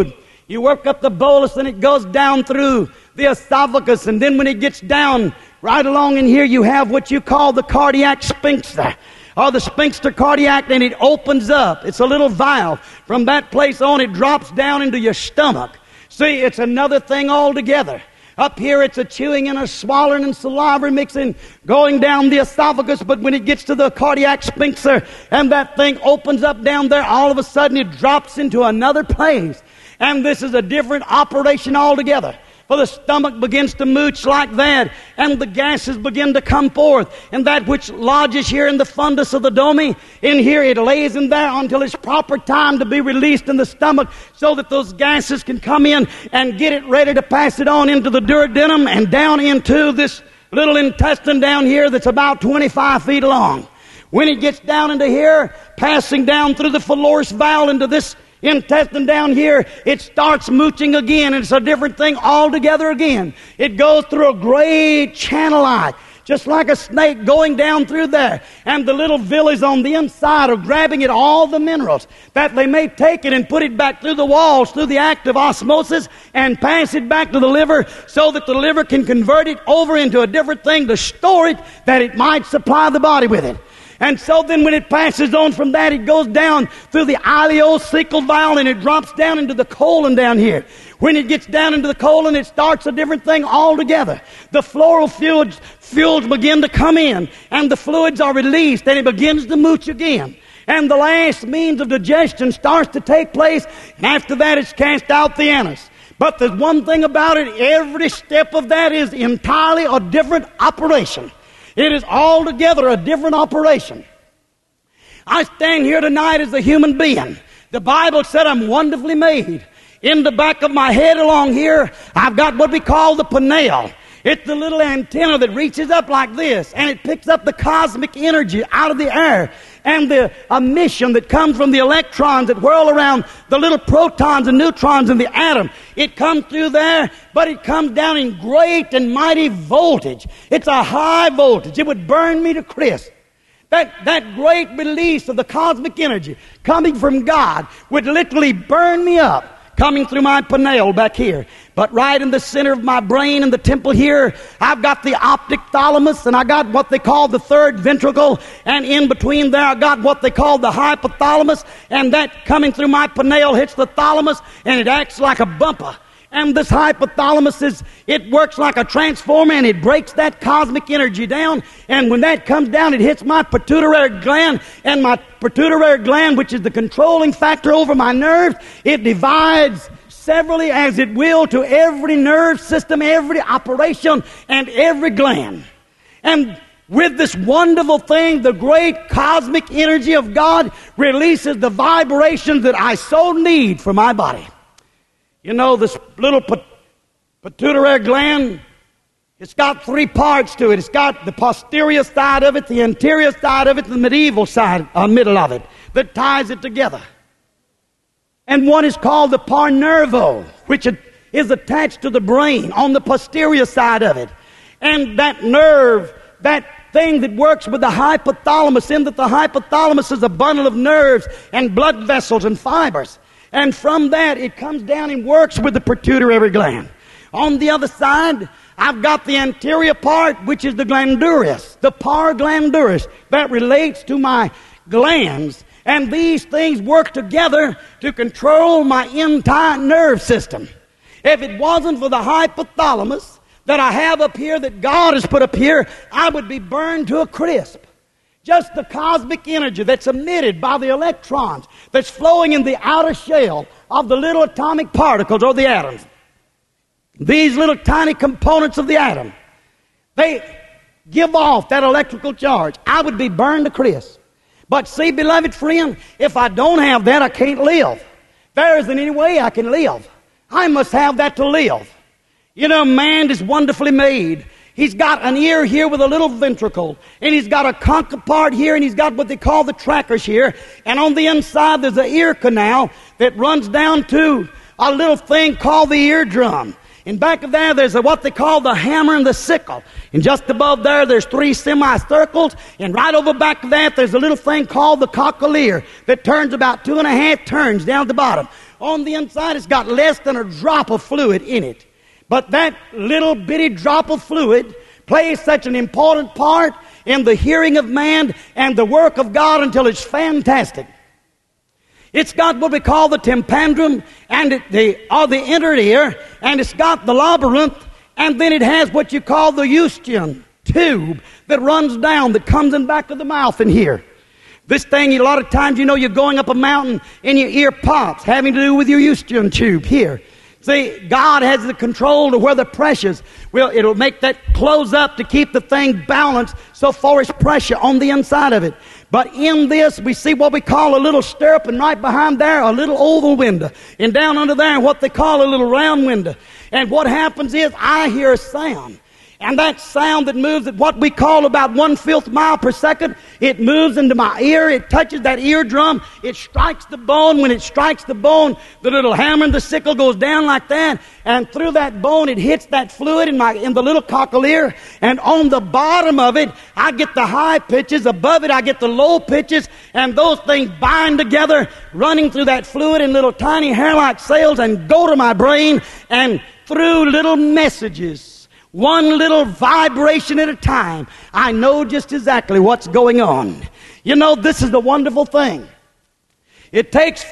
Speaker 1: You work up the bolus and it goes down through the esophagus, and then when it gets down right along in here, you have what you call the cardiac sphincter, or the sphincter cardiac, and it opens up. It's a little valve. From that place on, it drops down into your stomach. See, it's another thing altogether. Up here, it's a chewing and a swallowing and saliva mixing going down the esophagus, but when it gets to the cardiac sphincter and that thing opens up down there, all of a sudden it drops into another place. And this is a different operation altogether. For the stomach begins to mooch like that, and the gases begin to come forth. And that which lodges here in the fundus of the domi, in here it lays in there until it's proper time to be released in the stomach, so that those gases can come in and get it ready to pass it on into the duodenum and down into this little intestine down here that's about 25 feet long. When it gets down into here, passing down through the Pylorus valve into this intestine down here, it starts mooching again, and it's a different thing altogether again. It goes through a great channel eye, just like a snake going down through there. And the little villies on the inside are grabbing at all the minerals, that they may take it and put it back through the walls, through the act of osmosis, and pass it back to the liver, so that the liver can convert it over into a different thing to store it, that it might supply the body with it. And so then when it passes on from that, it goes down through the ileocecal valve, and it drops down into the colon down here. When it gets down into the colon, it starts a different thing altogether. The floral fluids begin to come in, and the fluids are released, and it begins to mooch again. And the last means of digestion starts to take place, and after that it's cast out the anus. But there's one thing about it, every step of that is entirely a different operation. It is altogether a different operation. I stand here tonight as a human being. The Bible said I'm wonderfully made. In the back of my head along here, I've got what we call the pineal. It's the little antenna that reaches up like this, and it picks up the cosmic energy out of the air and the emission that comes from the electrons that whirl around the little protons and neutrons in the atom. It comes through there, but it comes down in great and mighty voltage. It's a high voltage. It would burn me to crisp. That great release of the cosmic energy coming from God would literally burn me up, coming through my pineal back here. But right in the center of my brain, in the temple here, I've got the optic thalamus, and I got what they call the third ventricle, and in between there I got what they call the hypothalamus, and that coming through my pineal hits the thalamus, and it acts like a bumper. And this hypothalamus it works like a transformer, and it breaks that cosmic energy down. And when that comes down, it hits my pituitary gland. And my pituitary gland, which is the controlling factor over my nerves, it divides severally as it will to every nerve system, every operation, and every gland. And with this wonderful thing, the great cosmic energy of God releases the vibrations that I so need for my body. You know, this little pituitary gland, it's got three parts to it. It's got the posterior side of it, the anterior side of it, the middle of it, that ties it together. And one is called the par nervo, which is attached to the brain on the posterior side of it. And that nerve, that thing that works with the hypothalamus, in that the hypothalamus is a bundle of nerves and blood vessels and fibers. And from that, it comes down and works with the pituitary gland. On the other side, I've got the anterior part, which is the glandurus, the par glandurus, that relates to my glands. And these things work together to control my entire nerve system. If it wasn't for the hypothalamus that I have up here, that God has put up here, I would be burned to a crisp. Just the cosmic energy that's emitted by the electrons that's flowing in the outer shell of the little atomic particles or the atoms. These little tiny components of the atom, they give off that electrical charge. I would be burned to crisp. But see, beloved friend, if I don't have that, I can't live. There isn't any way I can live. I must have that to live. You know, man is wonderfully made. He's got an ear here with a little ventricle, and he's got a concha part here, and he's got what they call the trachea here, and on the inside there's an ear canal that runs down to a little thing called the eardrum. In back of there's what they call the hammer and the sickle. And just above there's 3 semicircles. And right over back of there's a little thing called the cochlear that turns about 2.5 turns down at the bottom. On the inside, it's got less than a drop of fluid in it. But that little bitty drop of fluid plays such an important part in the hearing of man and the work of God until it's fantastic. It's got what we call the tympandrum and the inner ear, and it's got the labyrinth, and then it has what you call the Eustachian tube that runs down, that comes in back of the mouth in here. This thing, a lot of times, you're going up a mountain and your ear pops, having to do with your Eustachian tube here. See, God has the control to where the pressures it'll make that close up to keep the thing balanced so far as pressure on the inside of it. But in this, we see what we call a little stirrup, and right behind there, a little oval window. And down under there, what they call a little round window. And what happens is, I hear a sound. And that sound that moves at what we call about 1/5 mile per second, it moves into my ear. It touches that eardrum. It strikes the bone. When it strikes the bone, the little hammer and the sickle goes down like that. And through that bone, it hits that fluid in the little cochlear. And on the bottom of it, I get the high pitches. Above it, I get the low pitches. And those things bind together, running through that fluid in little tiny hair-like cells, and go to my brain. And through little messages, one little vibration at a time, I know just exactly what's going on. This is the wonderful thing. It takes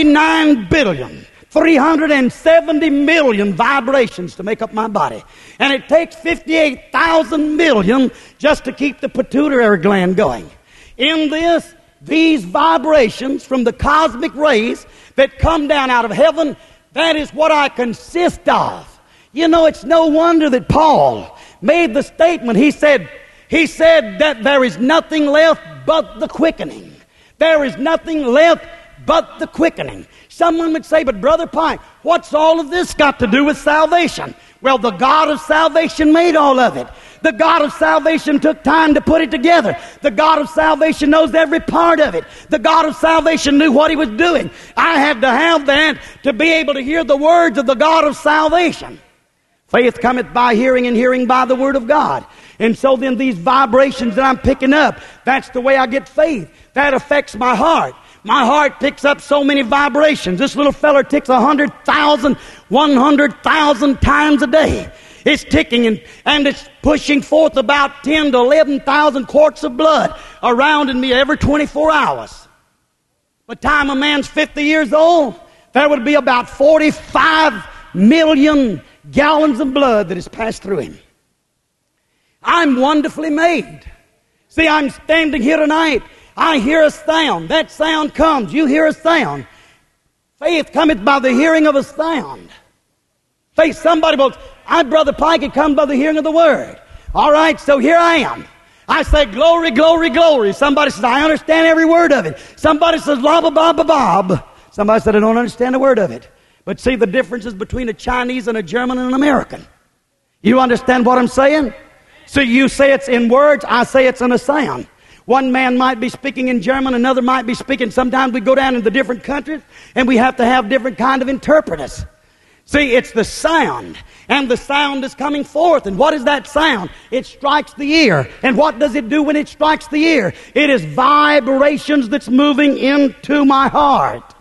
Speaker 1: 49,370,000,000 vibrations to make up my body. And it takes 58,000 million just to keep the pituitary gland going. In these vibrations from the cosmic rays that come down out of heaven, that is what I consist of. It's no wonder that Paul made the statement. He said that there is nothing left but the quickening. There is nothing left but the quickening. Someone would say, but Brother Pike, what's all of this got to do with salvation? Well, the God of salvation made all of it. The God of salvation took time to put it together. The God of salvation knows every part of it. The God of salvation knew what He was doing. I had to have that to be able to hear the words of the God of salvation. Faith cometh by hearing, and hearing by the Word of God. And so then these vibrations that I'm picking up, that's the way I get faith. That affects my heart. My heart picks up so many vibrations. This little feller ticks 100,000 times a day. It's ticking and it's pushing forth about 10 to 11,000 quarts of blood around in me every 24 hours. By the time a man's 50 years old, there would be about 45 million gallons of blood that has passed through him. I'm wonderfully made. See, I'm standing here tonight. I hear a sound. That sound comes. You hear a sound. Faith cometh by the hearing of a sound. Faith, somebody will, Brother Pike, it comes by the hearing of the Word. All right, so here I am. I say, glory, glory, glory. Somebody says, I understand every word of it. Somebody says, la, ba, ba, ba, bob. Somebody said, I don't understand a word of it. But see the differences between a Chinese and a German and an American. You understand what I'm saying? So you say it's in words, I say it's in a sound. One man might be speaking in German, another might be speaking. Sometimes we go down into different countries and we have to have different kind of interpreters. See, it's the sound, and the sound is coming forth. And what is that sound? It strikes the ear. And what does it do when it strikes the ear? It is vibrations that's moving into my heart.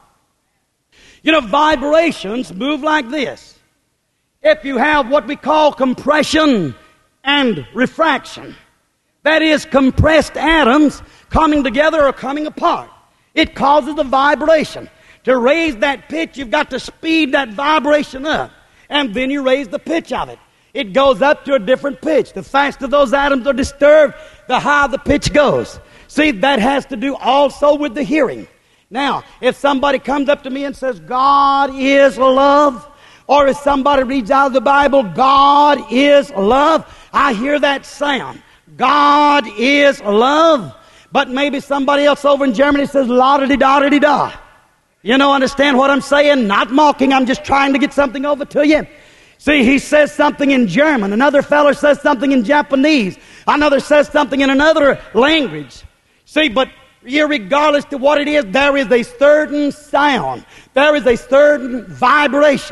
Speaker 1: Vibrations move like this. If you have what we call compression and refraction, that is, compressed atoms coming together or coming apart, it causes a vibration. To raise that pitch, you've got to speed that vibration up, and then you raise the pitch of it. It goes up to a different pitch. The faster those atoms are disturbed, the higher the pitch goes. See, that has to do also with the hearing. Now, if somebody comes up to me and says, God is love, or if somebody reads out of the Bible, God is love, I hear that sound. God is love. But maybe somebody else over in Germany says, la-da-di-da-da-di-da. Understand what I'm saying? Not mocking, I'm just trying to get something over to you. See, he says something in German. Another fellow says something in Japanese. Another says something in another language. See, but irregardless of what it is, there is a certain sound. There is a certain vibration.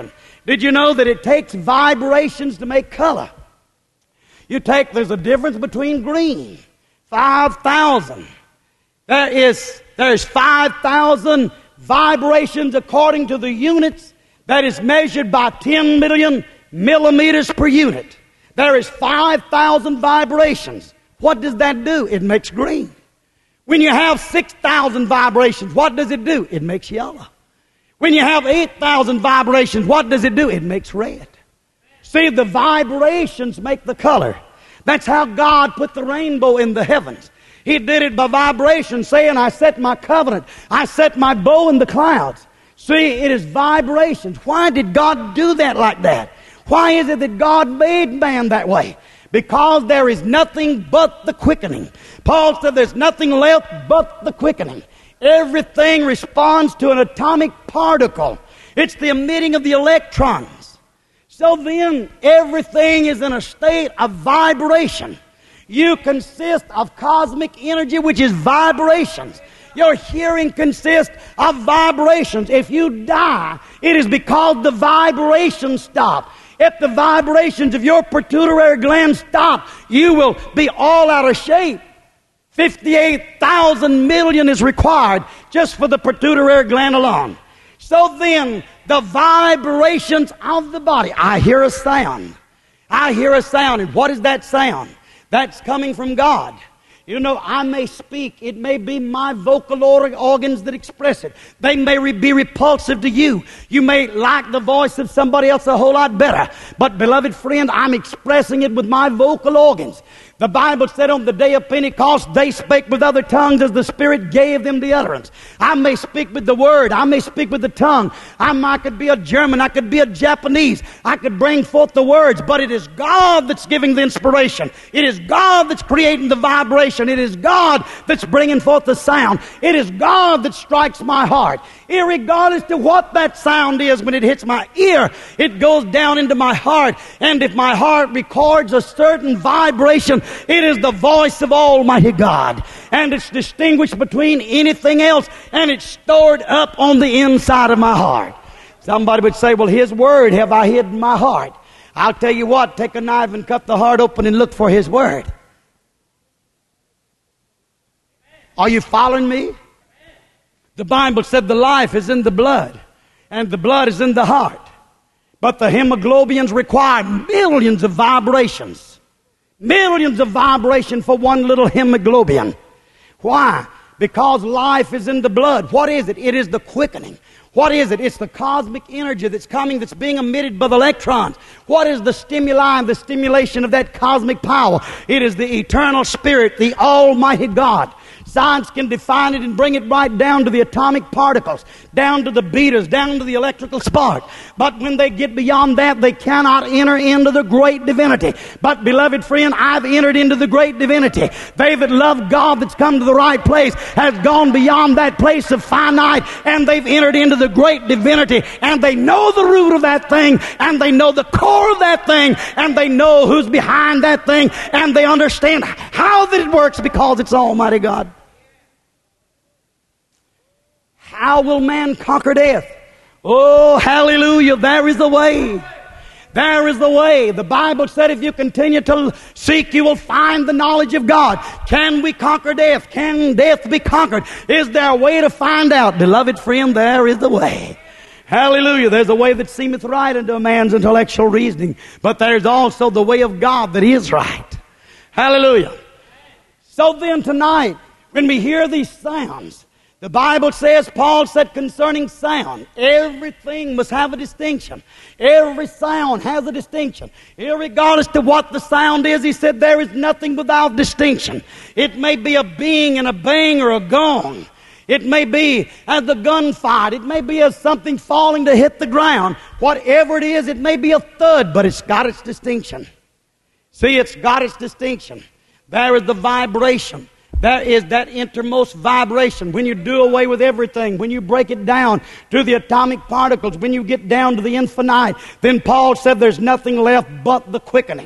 Speaker 1: Did you know that it takes vibrations to make color? There's a difference between green, 5,000. There's 5,000 vibrations according to the units that is measured by 10 million millimeters per unit. There is 5,000 vibrations. What does that do? It makes green. When you have 6,000 vibrations, what does it do? It makes yellow. When you have 8,000 vibrations, what does it do? It makes red. See, the vibrations make the color. That's how God put the rainbow in the heavens. He did it by vibration, saying, I set my covenant. I set my bow in the clouds. See, it is vibrations. Why did God do that like that? Why is it that God made man that way? Because there is nothing but the quickening. Paul said there's nothing left but the quickening. Everything responds to an atomic particle. It's the emitting of the electrons. So then, everything is in a state of vibration. You consist of cosmic energy, which is vibrations. Your hearing consists of vibrations. If you die, it is because the vibrations stop. If the vibrations of your pituitary gland stop, you will be all out of shape. 58,000 million is required just for the pituitary gland alone. So then, the vibrations of the body. I hear a sound. I hear a sound. And what is that sound? That's coming from God. You know, I may speak. It may be my vocal organs that express it. They may be repulsive to you. You may like the voice of somebody else a whole lot better. But, beloved friend, I'm expressing it with my vocal organs. The Bible said on the day of Pentecost, they spake with other tongues as the Spirit gave them the utterance. I may speak with the Word. I may speak with the tongue. I could be a German. I could be a Japanese. I could bring forth the words. But it is God that's giving the inspiration. It is God that's creating the vibration. It is God that's bringing forth the sound. It is God that strikes my heart. Irregardless to what that sound is, when it hits my ear, it goes down into my heart. And if my heart records a certain vibration, it is the voice of Almighty God. And it's distinguished between anything else, and it's stored up on the inside of my heart. Somebody would say, well, His Word have I hid in my heart. I'll tell you what, take a knife and cut the heart open and look for His Word. Are you following me? The Bible said the life is in the blood, and the blood is in the heart. But the hemoglobians require millions of vibrations. Millions of vibrations for one little hemoglobin. Why? Because life is in the blood. What is it? It is the quickening. What is it? It's the cosmic energy that's coming, that's being emitted by the electrons. What is the stimuli and the stimulation of that cosmic power? It is the eternal Spirit, the Almighty God. Science can define it and bring it right down to the atomic particles, down to the betas, down to the electrical spark. But when they get beyond that, they cannot enter into the great divinity. But, beloved friend, I've entered into the great divinity. They that love God, that's come to the right place, has gone beyond that place of finite, and they've entered into the great divinity, and they know the root of that thing, and they know the core of that thing, and they know who's behind that thing, and they understand how that it works because it's Almighty God. How will man conquer death? Oh, hallelujah, there is the way. There is the way. The Bible said if you continue to seek, you will find the knowledge of God. Can we conquer death? Can death be conquered? Is there a way to find out? Beloved friend, there is the way. Hallelujah. There's a way that seemeth right unto a man's intellectual reasoning, but there's also the way of God that is right. Hallelujah. So then tonight, when we hear these sounds, the Bible says, Paul said concerning sound, everything must have a distinction. Every sound has a distinction. Irregardless to what the sound is, he said there is nothing without distinction. It may be a bing and a bang or a gong. It may be as a gunfight. It may be as something falling to hit the ground. Whatever it is, it may be a thud, but it's got its distinction. See, it's got its distinction. There is the vibration. There is that innermost vibration. When you do away with everything, when you break it down to the atomic particles, when you get down to the infinite, then Paul said there's nothing left but the quickening.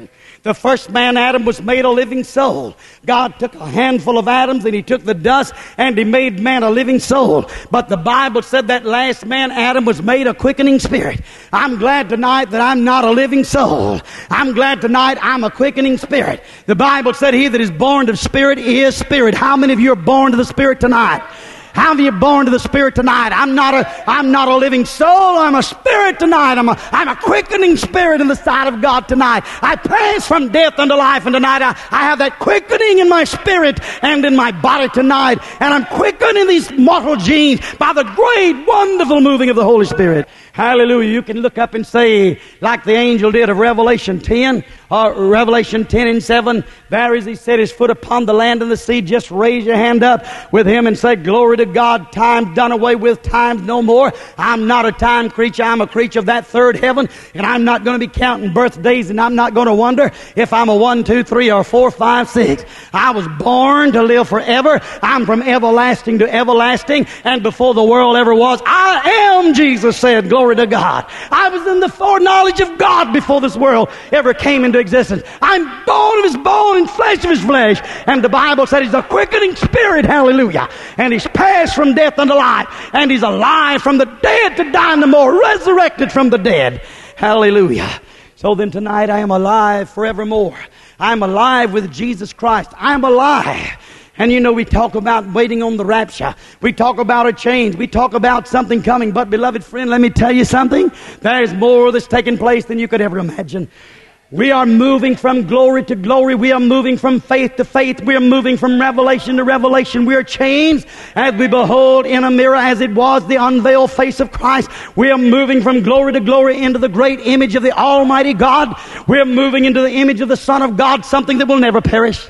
Speaker 1: The first man, Adam, was made a living soul. God took a handful of atoms and He took the dust and He made man a living soul. But the Bible said that last man, Adam, was made a quickening spirit. I'm glad tonight that I'm not a living soul. I'm glad tonight I'm a quickening spirit. The Bible said he that is born of Spirit is spirit. How many of you are born to the Spirit tonight? How many of you born to the Spirit tonight? I'm not a living soul. I'm a spirit tonight. I'm a quickening spirit in the sight of God tonight. I pass from death unto life, and tonight I have that quickening in my spirit and in my body tonight. And I'm quickened in these mortal genes by the great, wonderful moving of the Holy Spirit. Hallelujah. You can look up and say, like the angel did of Revelation 10, or Revelation 10 and 7, there as he set his foot upon the land and the sea, just raise your hand up with him and say, glory to God, time's done away with, time's no more. I'm not a time creature, I'm a creature of that third heaven, and I'm not going to be counting birthdays, and I'm not going to wonder if I'm a 1, 2, 3, or 4, 5, 6. I was born to live forever. I'm from everlasting to everlasting, and before the world ever was, I am, Jesus said, glory to God. I was in the foreknowledge of God before this world ever came into existence. I'm bone of His bone and flesh of His flesh. And the Bible said He's a quickening spirit, hallelujah. And He's passed from death unto life. And He's alive from the dead to die no more, resurrected from the dead. Hallelujah. So then tonight I am alive forevermore. I'm alive with Jesus Christ. I'm alive. And you know, we talk about waiting on the rapture. We talk about a change. We talk about something coming. But beloved friend, let me tell you something. There's more that's taking place than you could ever imagine. We are moving from glory to glory. We are moving from faith to faith. We are moving from revelation to revelation. We are changed as we behold in a mirror as it was the unveiled face of Christ. We are moving from glory to glory into the great image of the Almighty God. We are moving into the image of the Son of God, something that will never perish.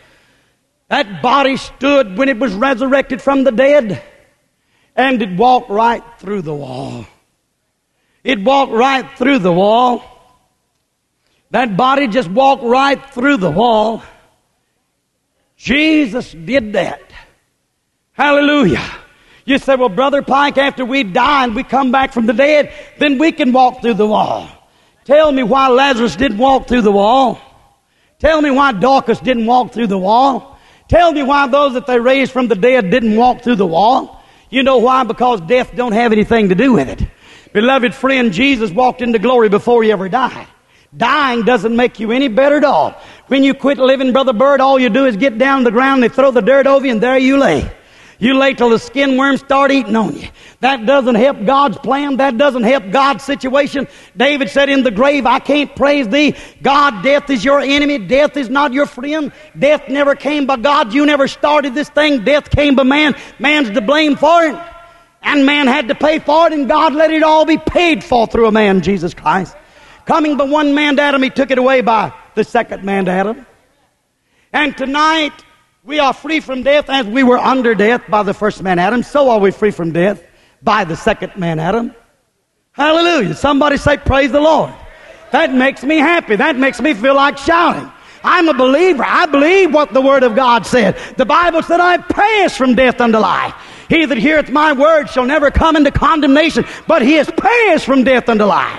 Speaker 1: That body stood when it was resurrected from the dead, and it walked right through the wall. It walked right through the wall. That body just walked right through the wall. Jesus did that. Hallelujah. You say, well, Brother Pike, after we die and we come back from the dead, then we can walk through the wall. Tell me why Lazarus didn't walk through the wall. Tell me why Dorcas didn't walk through the wall. Tell me why those that they raised from the dead didn't walk through the wall. You know why? Because death don't have anything to do with it. Beloved friend, Jesus walked into glory before He ever died. Dying doesn't make you any better at all. When you quit living, Brother Bird, all you do is get down to the ground, they throw the dirt over you, and there you lay. You lay till the skin worms start eating on you. That doesn't help God's plan. That doesn't help God's situation. David said in the grave, I can't praise thee. God, death is your enemy. Death is not your friend. Death never came by God. You never started this thing. Death came by man. Man's to blame for it. And man had to pay for it, and God let it all be paid for through a man, Jesus Christ. Coming by one man to Adam, He took it away by the second man to Adam. And tonight, we are free from death as we were under death by the first man Adam. So are we free from death by the second man Adam. Hallelujah. Somebody say, praise the Lord. That makes me happy. That makes me feel like shouting. I'm a believer. I believe what the Word of God said. The Bible said, I passed from death unto life. He that heareth my word shall never come into condemnation, but he has passed from death unto life.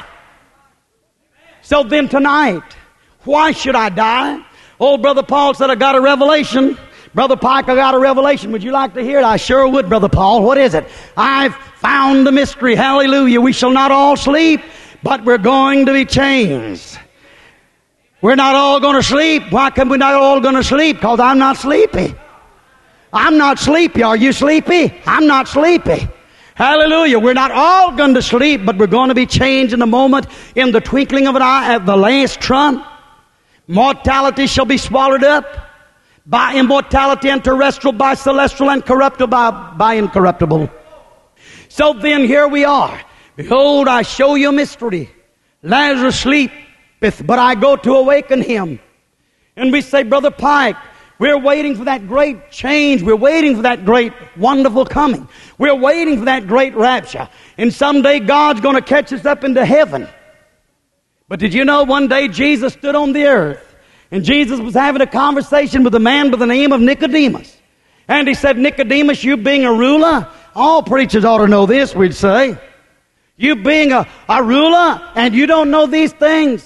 Speaker 1: So then tonight, why should I die? Old Brother Paul said, I got a revelation. Brother Pike, I got a revelation. Would you like to hear it? I sure would, Brother Paul. What is it? I've found the mystery. Hallelujah. We shall not all sleep, but we're going to be changed. We're not all going to sleep. Why come we not all going to sleep? Because I'm not sleepy. I'm not sleepy. Are you sleepy? I'm not sleepy. Hallelujah. We're not all going to sleep, but we're going to be changed in a moment, in the twinkling of an eye, at the last trump. Mortality shall be swallowed up by immortality, and terrestrial by celestial, and corruptible by incorruptible. So then here we are. Behold, I show you a mystery. Lazarus sleepeth, but I go to awaken him. And we say, Brother Pike, we're waiting for that great change. We're waiting for that great, wonderful coming. We're waiting for that great rapture. And someday God's going to catch us up into heaven. But did you know one day Jesus stood on the earth, and Jesus was having a conversation with a man by the name of Nicodemus. And He said, Nicodemus, you being a ruler, all preachers ought to know this, we'd say. You being a ruler, and you don't know these things.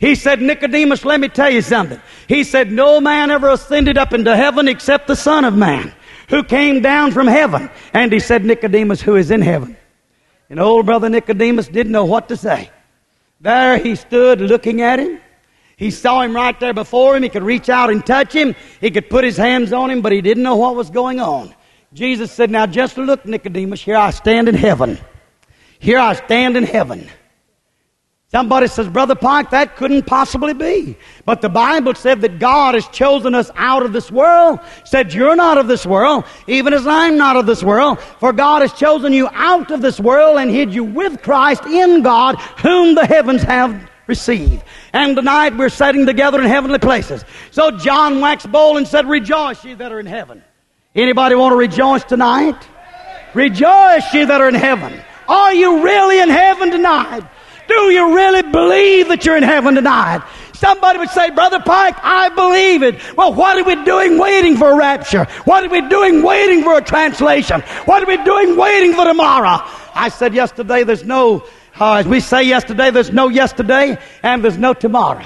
Speaker 1: He said, Nicodemus, let me tell you something. He said, no man ever ascended up into heaven except the Son of Man, who came down from heaven. And he said, Nicodemus, who is in heaven? And old brother Nicodemus didn't know what to say. There he stood looking at him. He saw him right there before him. He could reach out and touch him. He could put his hands on him, but he didn't know what was going on. Jesus said, now just look, Nicodemus, here I stand in heaven. Here I stand in heaven. Somebody says, Brother Pike, that couldn't possibly be. But the Bible said that God has chosen us out of this world. Said, you're not of this world, even as I'm not of this world. For God has chosen you out of this world and hid you with Christ in God, whom the heavens have received. And tonight we're sitting together in heavenly places. So John waxed bold and said, rejoice, ye that are in heaven. Anybody want to rejoice tonight? Rejoice, ye that are in heaven. Are you really in heaven tonight? Do you really believe that you're in heaven tonight? Somebody would say, Brother Pike, I believe it. Well, what are we doing waiting for a rapture? What are we doing waiting for a translation? What are we doing waiting for tomorrow? I said yesterday there's no, as we say yesterday, there's no yesterday and there's no tomorrow.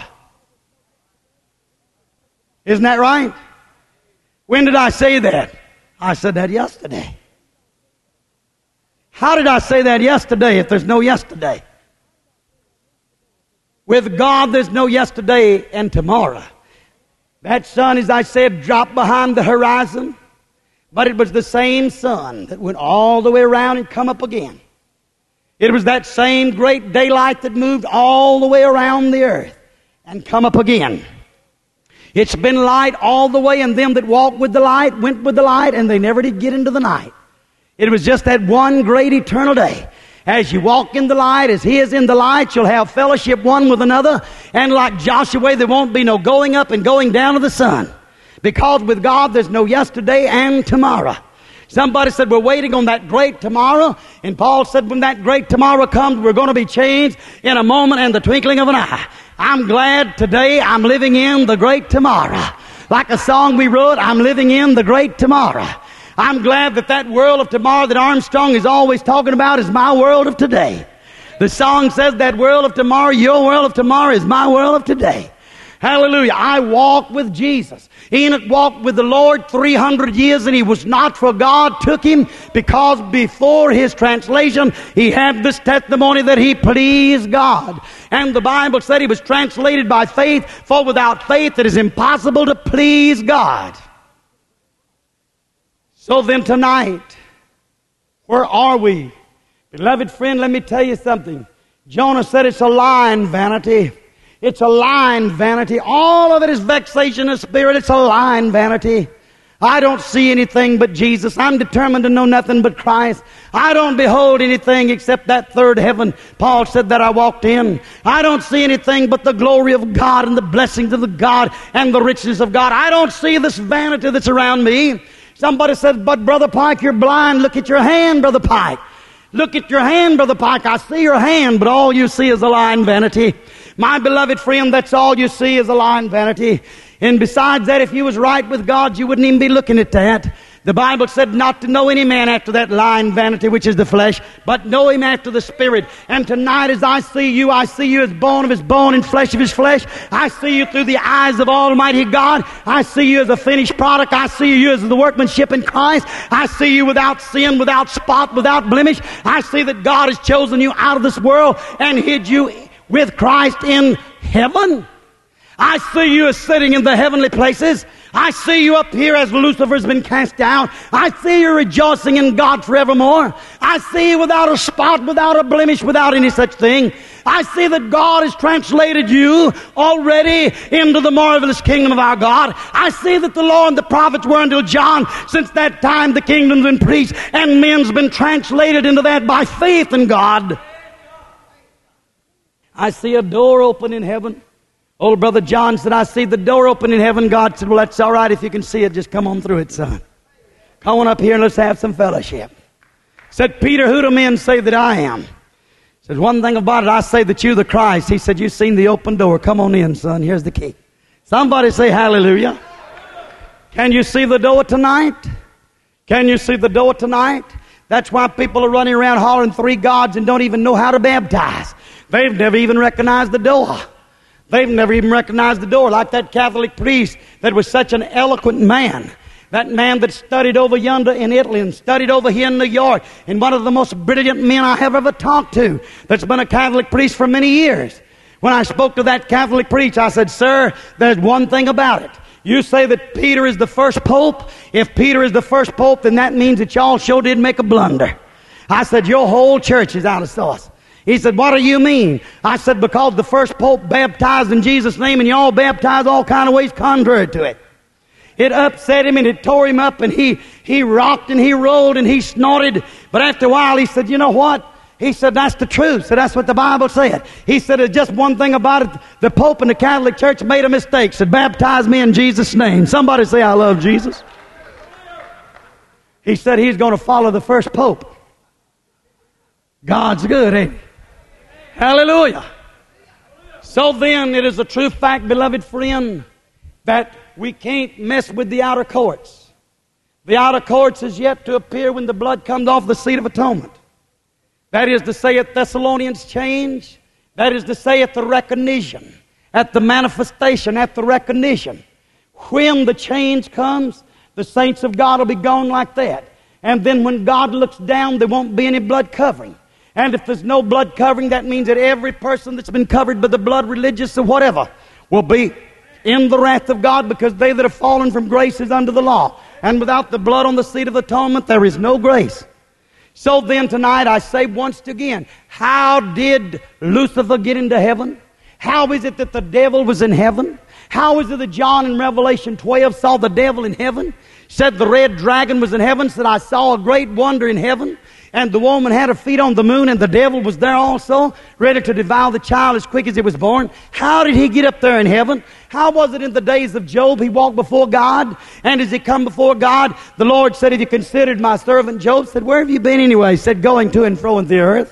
Speaker 1: Isn't that right? When did I say that? I said that yesterday. How did I say that yesterday if there's no yesterday? With God, there's no yesterday and tomorrow. That sun, as I said, dropped behind the horizon, but it was the same sun that went all the way around and come up again. It was that same great daylight that moved all the way around the earth and come up again. It's been light all the way, and them that walked with the light went with the light, and they never did get into the night. It was just that one great eternal day. As you walk in the light, as He is in the light, you'll have fellowship one with another. And like Joshua, there won't be no going up and going down of the sun. Because with God, there's no yesterday and tomorrow. Somebody said, we're waiting on that great tomorrow. And Paul said, when that great tomorrow comes, we're going to be changed in a moment and the twinkling of an eye. I'm glad today I'm living in the great tomorrow. Like a song we wrote, I'm living in the great tomorrow. I'm glad that world of tomorrow that Armstrong is always talking about is my world of today. The song says that world of tomorrow, your world of tomorrow, is my world of today. Hallelujah. I walk with Jesus. Enoch walked with the Lord 300 years, and he was not, for God took him, because before his translation he had this testimony that he pleased God. And the Bible said he was translated by faith, for without faith it is impossible to please God. So then tonight, where are we? Beloved friend, let me tell you something. Jonah said it's a lying vanity. It's a lying vanity. All of it is vexation of spirit. It's a lying vanity. I don't see anything but Jesus. I'm determined to know nothing but Christ. I don't behold anything except that third heaven Paul said that I walked in. I don't see anything but the glory of God and the blessings of the God and the richness of God. I don't see this vanity that's around me. Somebody said, but Brother Pike, you're blind. Look at your hand, Brother Pike. Look at your hand, Brother Pike. I see your hand, but all you see is a lying vanity. My beloved friend, that's all you see is a lying vanity. And besides that, if you was right with God, you wouldn't even be looking at that. The Bible said not to know any man after that lying vanity, which is the flesh, but know him after the Spirit. And tonight as I see you as bone of his bone and flesh of his flesh. I see you through the eyes of Almighty God. I see you as a finished product. I see you as the workmanship in Christ. I see you without sin, without spot, without blemish. I see that God has chosen you out of this world and hid you with Christ in heaven. I see you as sitting in the heavenly places. I see you up here as Lucifer's been cast down. I see you rejoicing in God forevermore. I see you without a spot, without a blemish, without any such thing. I see that God has translated you already into the marvelous kingdom of our God. I see that the law and the prophets were until John. Since that time the kingdom's been preached and men's been translated into that by faith in God. I see a door open in heaven. Old Brother John said, I see the door open in heaven. God said, well, that's all right. If you can see it, just come on through it, son. Come on up here and let's have some fellowship. Said, Peter, who do men say that I am? Said, one thing about it, I say that you're the Christ. He said, you've seen the open door. Come on in, son. Here's the key. Somebody say hallelujah. Can you see the door tonight? Can you see the door tonight? That's why people are running around hollering three gods and don't even know how to baptize. They've never even recognized the door. They've never even recognized the door, like that Catholic priest that was such an eloquent man. That man that studied over yonder in Italy and studied over here in New York, and one of the most brilliant men I have ever talked to, that's been a Catholic priest for many years. When I spoke to that Catholic priest, I said, "Sir, there's one thing about it. You say that Peter is the first pope. If Peter is the first pope, then that means that y'all sure did make a blunder." I said, "Your whole church is out of sorts." He said, "What do you mean?" I said, "Because the first pope baptized in Jesus' name, and y'all baptized all kind of ways contrary to it." It upset him and it tore him up, and he rocked and he rolled and he snorted. But after a while he said, "You know what?" He said, "That's the truth." So that's what the Bible said. He said, "There's just one thing about it. The Pope and the Catholic Church made a mistake. Said, baptize me in Jesus' name." Somebody say, "I love Jesus." He said he's going to follow the first Pope. God's good, ain't he? Hallelujah. So then, it is a true fact, beloved friend, that we can't mess with the outer courts. The outer courts is yet to appear when the blood comes off the seat of atonement. That is to say, at Thessalonians change. That is to say, at the recognition, at the manifestation, at the recognition. When the change comes, the saints of God will be gone like that. And then when God looks down, there won't be any blood covering. And if there's no blood covering, that means that every person that's been covered by the blood, religious or whatever, will be in the wrath of God, because they that have fallen from grace is under the law. And without the blood on the seat of atonement, there is no grace. So then tonight I say once again, how did Lucifer get into heaven? How is it that the devil was in heaven? How is it that John in Revelation 12 saw the devil in heaven? Said the red dragon was in heaven, said I saw a great wonder in heaven. And the woman had her feet on the moon, and the devil was there also, ready to devour the child as quick as it was born. How did he get up there in heaven? How was it in the days of Job he walked before God? And as he come before God, the Lord said, "Have you considered my servant Job?" Said, "Where have you been anyway?" He said, "Going to and fro in the earth."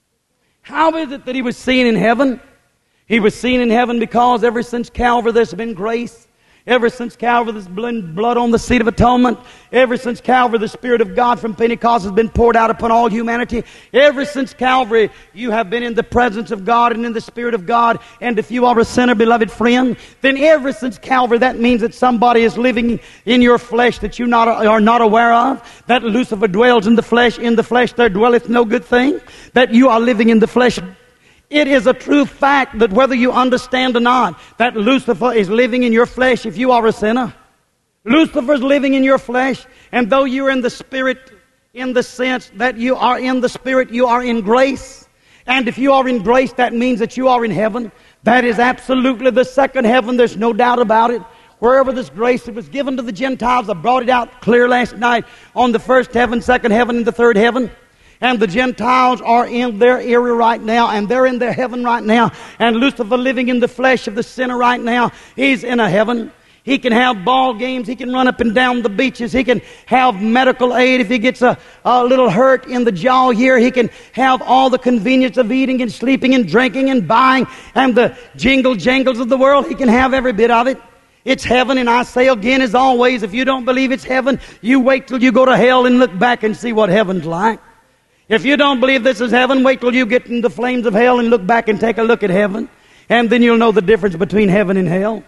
Speaker 1: How is it that he was seen in heaven? He was seen in heaven because ever since Calvary there's been grace. Ever since Calvary, there's blood on the seat of atonement. Ever since Calvary, the Spirit of God from Pentecost has been poured out upon all humanity. Ever since Calvary, you have been in the presence of God and in the Spirit of God. And if you are a sinner, beloved friend, then ever since Calvary, that means that somebody is living in your flesh that you are not aware of. That Lucifer dwells in the flesh. In the flesh there dwelleth no good thing. That you are living in the flesh. It is a true fact that whether you understand or not, that Lucifer is living in your flesh if you are a sinner. Lucifer is living in your flesh, and though you're in the Spirit, in the sense that you are in the Spirit, you are in grace. And if you are in grace, that means that you are in heaven. That is absolutely the second heaven. There's no doubt about it. Wherever this grace that was given to the Gentiles, I brought it out clear last night on the first heaven, second heaven, and the third heaven. And the Gentiles are in their area right now, and they're in their heaven right now. And Lucifer living in the flesh of the sinner right now, he's in a heaven. He can have ball games. He can run up and down the beaches. He can have medical aid. If he gets a little hurt in the jaw here, he can have all the convenience of eating and sleeping and drinking and buying and the jingle jangles of the world. He can have every bit of it. It's heaven, and I say again, as always, if you don't believe it's heaven, you wait till you go to hell and look back and see what heaven's like. If you don't believe this is heaven, wait till you get in the flames of hell and look back and take a look at heaven. And then you'll know the difference between heaven and hell.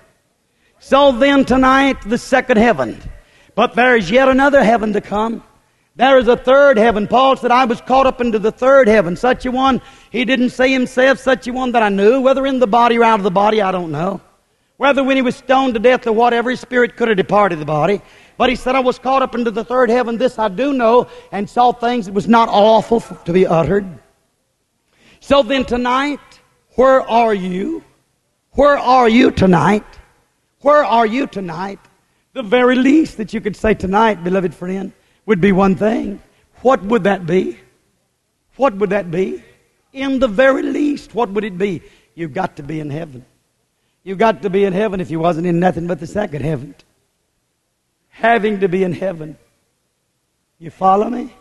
Speaker 1: So then tonight, the second heaven. But there is yet another heaven to come. There is a third heaven. Paul said, I was caught up into the third heaven. Such a one, he didn't say himself, such a one that I knew. Whether in the body or out of the body, I don't know. Whether when he was stoned to death or whatever, his spirit could have departed the body. But he said, I was caught up into the third heaven. This I do know, and saw things that was not awful to be uttered. So then tonight, where are you? Where are you tonight? Where are you tonight? The very least that you could say tonight, beloved friend, would be one thing. What would that be? What would that be? In the very least, what would it be? You've got to be in heaven. You've got to be in heaven if you wasn't in nothing but the second heaven. Having to be in heaven. You follow me?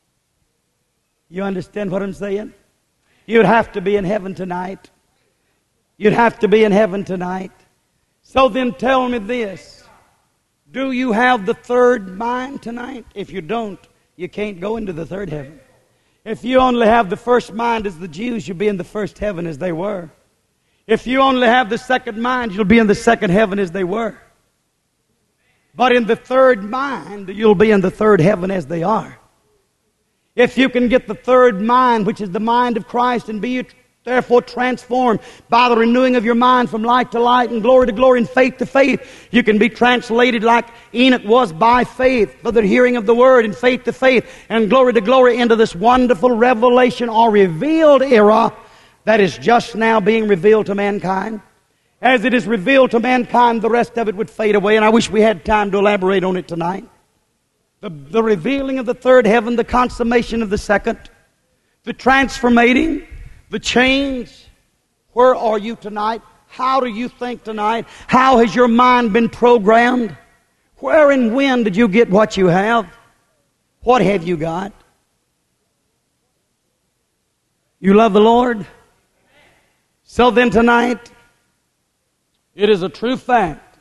Speaker 1: You understand what I'm saying? You'd have to be in heaven tonight. You'd have to be in heaven tonight. So then tell me this. Do you have the third mind tonight? If you don't, you can't go into the third heaven. If you only have the first mind as the Jews, you'll be in the first heaven as they were. If you only have the second mind, you'll be in the second heaven as they were. But in the third mind, you'll be in the third heaven as they are. If you can get the third mind, which is the mind of Christ, and be therefore transformed by the renewing of your mind from light to light and glory to glory and faith to faith, you can be translated like Enoch was by faith for the hearing of the word, and faith to faith and glory to glory into this wonderful revelation or revealed era that is just now being revealed to mankind. As it is revealed to mankind, the rest of it would fade away, and I wish we had time to elaborate on it tonight. The revealing of the third heaven, the consummation of the second, the transformating, the change. Where are you tonight? How do you think tonight? How has your mind been programmed? Where and when did you get what you have? What have you got? You love the Lord? So then tonight, it is a true fact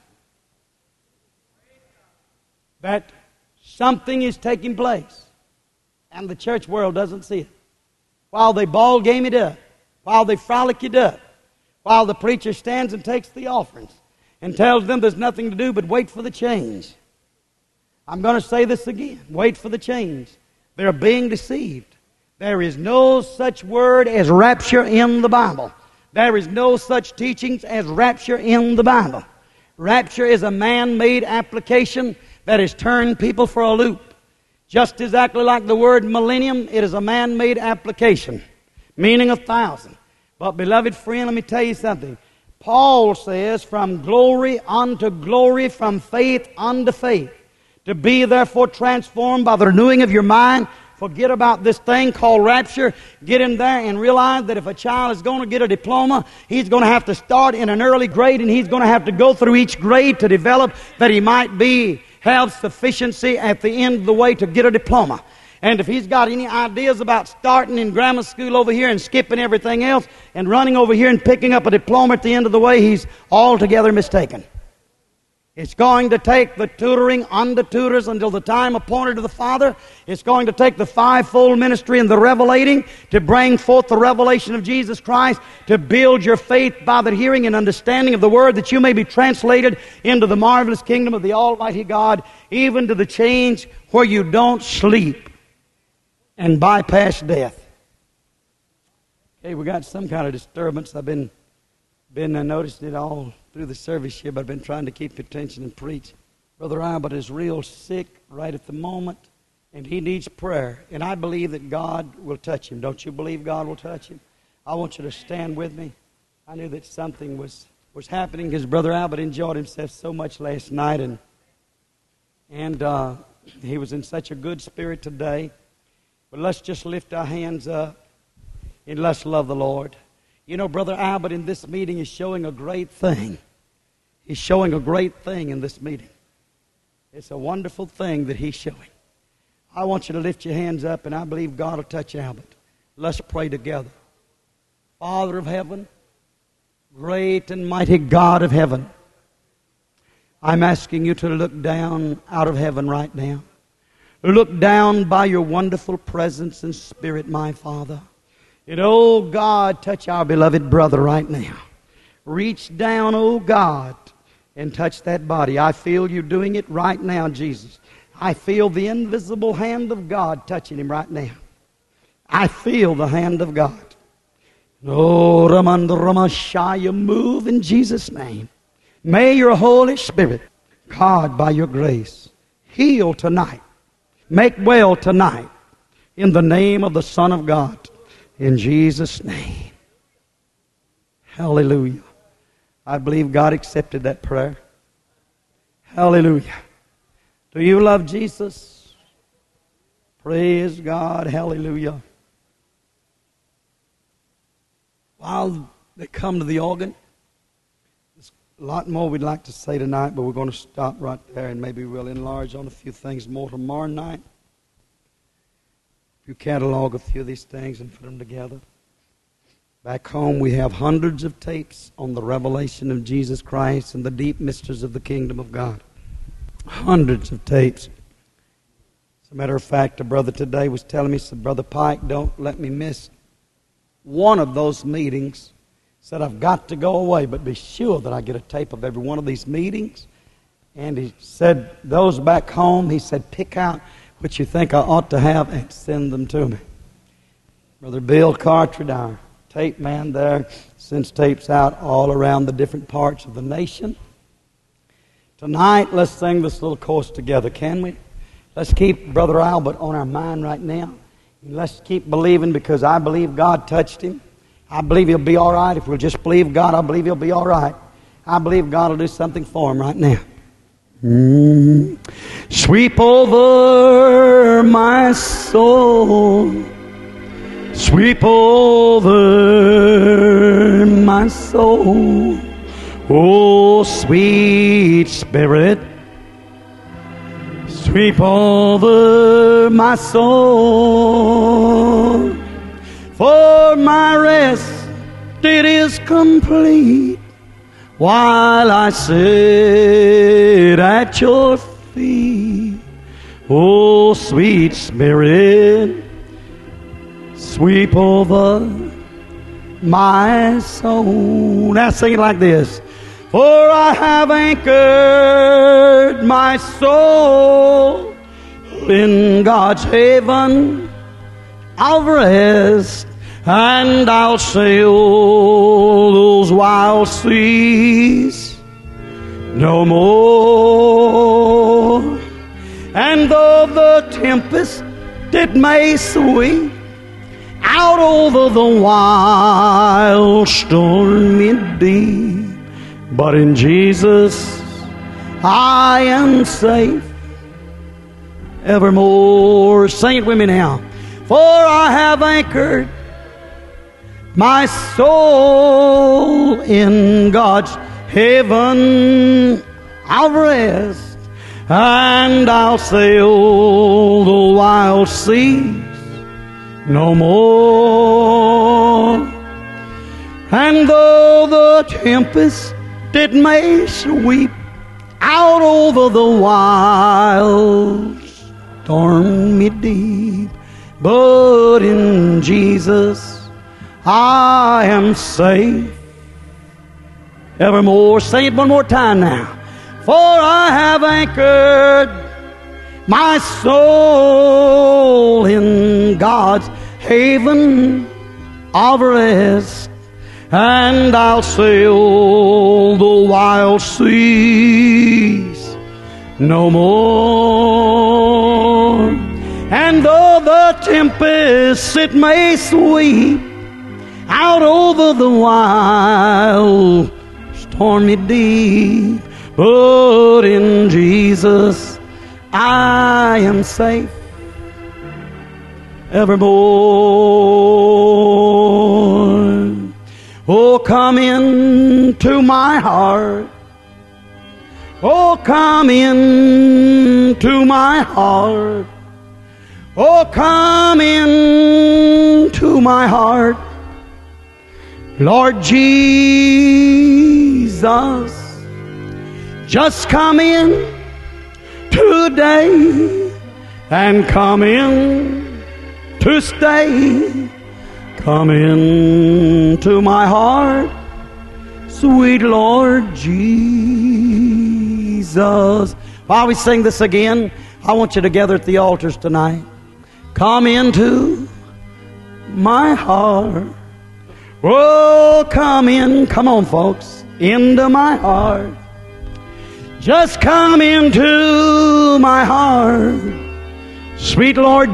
Speaker 1: that something is taking place, and the church world doesn't see it. While they ball game it up, while they frolic it up, while the preacher stands and takes the offerings and tells them there's nothing to do but wait for the change. I'm going to say this again. Wait for the change. They're being deceived. There is no such word as rapture in the Bible. There is no such teachings as rapture in the Bible. Rapture is a man-made application that has turned people for a loop. Just exactly like the word millennium, it is a man-made application, meaning 1,000. But beloved friend, let me tell you something. Paul says, from glory unto glory, from faith unto faith. To be therefore transformed by the renewing of your mind. Forget about this thing called rapture. Get in there and realize that if a child is going to get a diploma, he's going to have to start in an early grade, and he's going to have to go through each grade to develop that he might have sufficiency at the end of the way to get a diploma. And if he's got any ideas about starting in grammar school over here and skipping everything else and running over here and picking up a diploma at the end of the way, he's altogether mistaken. It's going to take the tutoring unto tutors until the time appointed to the Father. It's going to take the fivefold ministry and the revelating to bring forth the revelation of Jesus Christ, to build your faith by the hearing and understanding of the Word, that you may be translated into the marvelous kingdom of the Almighty God, even to the change where you don't sleep and bypass death. Okay, we got some kind of disturbance. I've been noticed it all through the service here, but I've been trying to keep attention and preach. Brother Albert is real sick right at the moment, and he needs prayer. And I believe that God will touch him. Don't you believe God will touch him? I want you to stand with me. I knew that something was happening because Brother Albert enjoyed himself so much last night, and he was in such a good spirit today. But let's just lift our hands up and let's love the Lord. You know, Brother Albert in this meeting is showing a great thing. He's showing a great thing in this meeting. It's a wonderful thing that he's showing. I want you to lift your hands up, and I believe God will touch Albert. Let's pray together. Father of heaven, great and mighty God of heaven, I'm asking you to look down out of heaven right now. Look down by your wonderful presence and spirit, my Father. And, oh God, touch our beloved brother right now. Reach down, oh God, and touch that body. I feel you doing it right now, Jesus. I feel the invisible hand of God touching him right now. I feel the hand of God. Oh, Ramanda Ramashaya, move in Jesus' name. May your Holy Spirit, God, by your grace, heal tonight. Make well tonight. In the name of the Son of God. In Jesus' name. Hallelujah. I believe God accepted that prayer. Hallelujah. Do you love Jesus? Praise God. Hallelujah. While they come to the organ, there's a lot more we'd like to say tonight, but we're going to stop right there, and maybe we'll enlarge on a few things more tomorrow night. You catalog a few of these things and put them together. Back home we have hundreds of tapes on the revelation of Jesus Christ and the deep mysteries of the kingdom of God. Hundreds of tapes. As a matter of fact, a brother today was telling me, said, Brother Pike, don't let me miss one of those meetings. said, I've got to go away, but be sure that I get a tape of every one of these meetings. And he said, those back home, he said, pick out what you think I ought to have and send them to me. Brother Bill Cartridge, our tape man there, sends tapes out all around the different parts of the nation. Tonight, let's sing this little chorus together, can we? Let's keep Brother Albert on our mind right now. And let's keep believing, because I believe God touched him. I believe he'll be all right. If we'll just believe God, I believe he'll be all right. I believe God will do something for him right now. Sweep over my soul. Sweep over my soul. Oh, sweet Spirit, sweep over my soul. For my rest it is complete while I sit at your feet. Oh, sweet Spirit, sweep over my soul. Now sing it like this. For I have anchored my soul in God's haven of rest, and I'll sail those wild seas no more. And though the tempest it may sweep out over the wild stormy deep, but in Jesus I am safe evermore. Sing it with me now. For I have anchored my soul in God's haven of rest, and I'll sail the wild seas no more. And though the tempest it may sweep out over the wild stormy deep, but in Jesus I am safe evermore. Say it one more time now. For I have anchored my soul in God's haven of rest, and I'll sail the wild seas no more. And though the tempest it may sweep out over the wild stormy deep, but in Jesus I am safe evermore. Oh, come into my heart. Oh, come into my heart. Oh, come into my heart, Lord Jesus. Just come in today and come in to stay. Come into my heart, sweet Lord Jesus. While we sing this again, I want you to gather at the altars tonight. Come into my heart. Oh, come in. Come on, folks. Into my heart. Just come into my heart, sweet Lord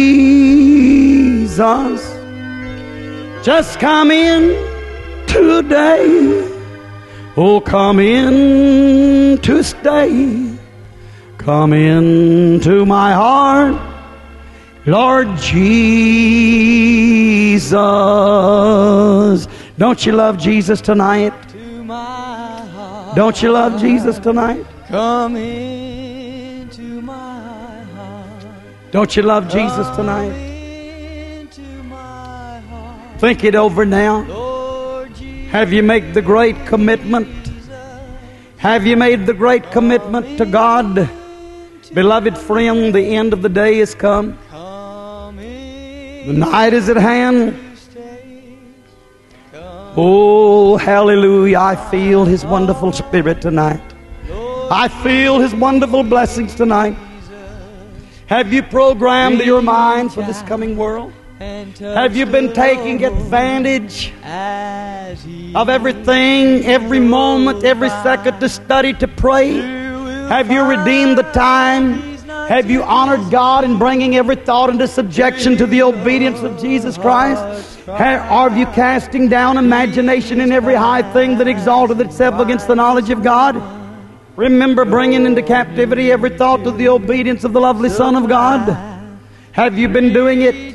Speaker 1: Jesus. Just come in today. Oh, come in to stay. Come into my heart, Lord Jesus. Don't you love Jesus tonight? Don't you love Jesus tonight?
Speaker 2: Come into my heart.
Speaker 1: Don't you love Jesus tonight?
Speaker 2: Into my heart.
Speaker 1: Think it over now.
Speaker 2: Lord Jesus.
Speaker 1: Have you made the great commitment? Have you made the great commitment to God? Beloved friend, the end of the day has come. The night is at hand. Oh, Oh, hallelujah. I feel His wonderful Spirit tonight. I feel His wonderful blessings tonight. Have you programmed your mind for this coming world? Have you been taking advantage of everything, every moment, every second to study, to pray? Have you redeemed the time? Have you honored God in bringing every thought into subjection to the obedience of Jesus Christ? Are you casting down imagination in every high thing that exalteth itself against the knowledge of God? Remember bringing into captivity every thought to the obedience of the lovely Son of God. Have you been doing it?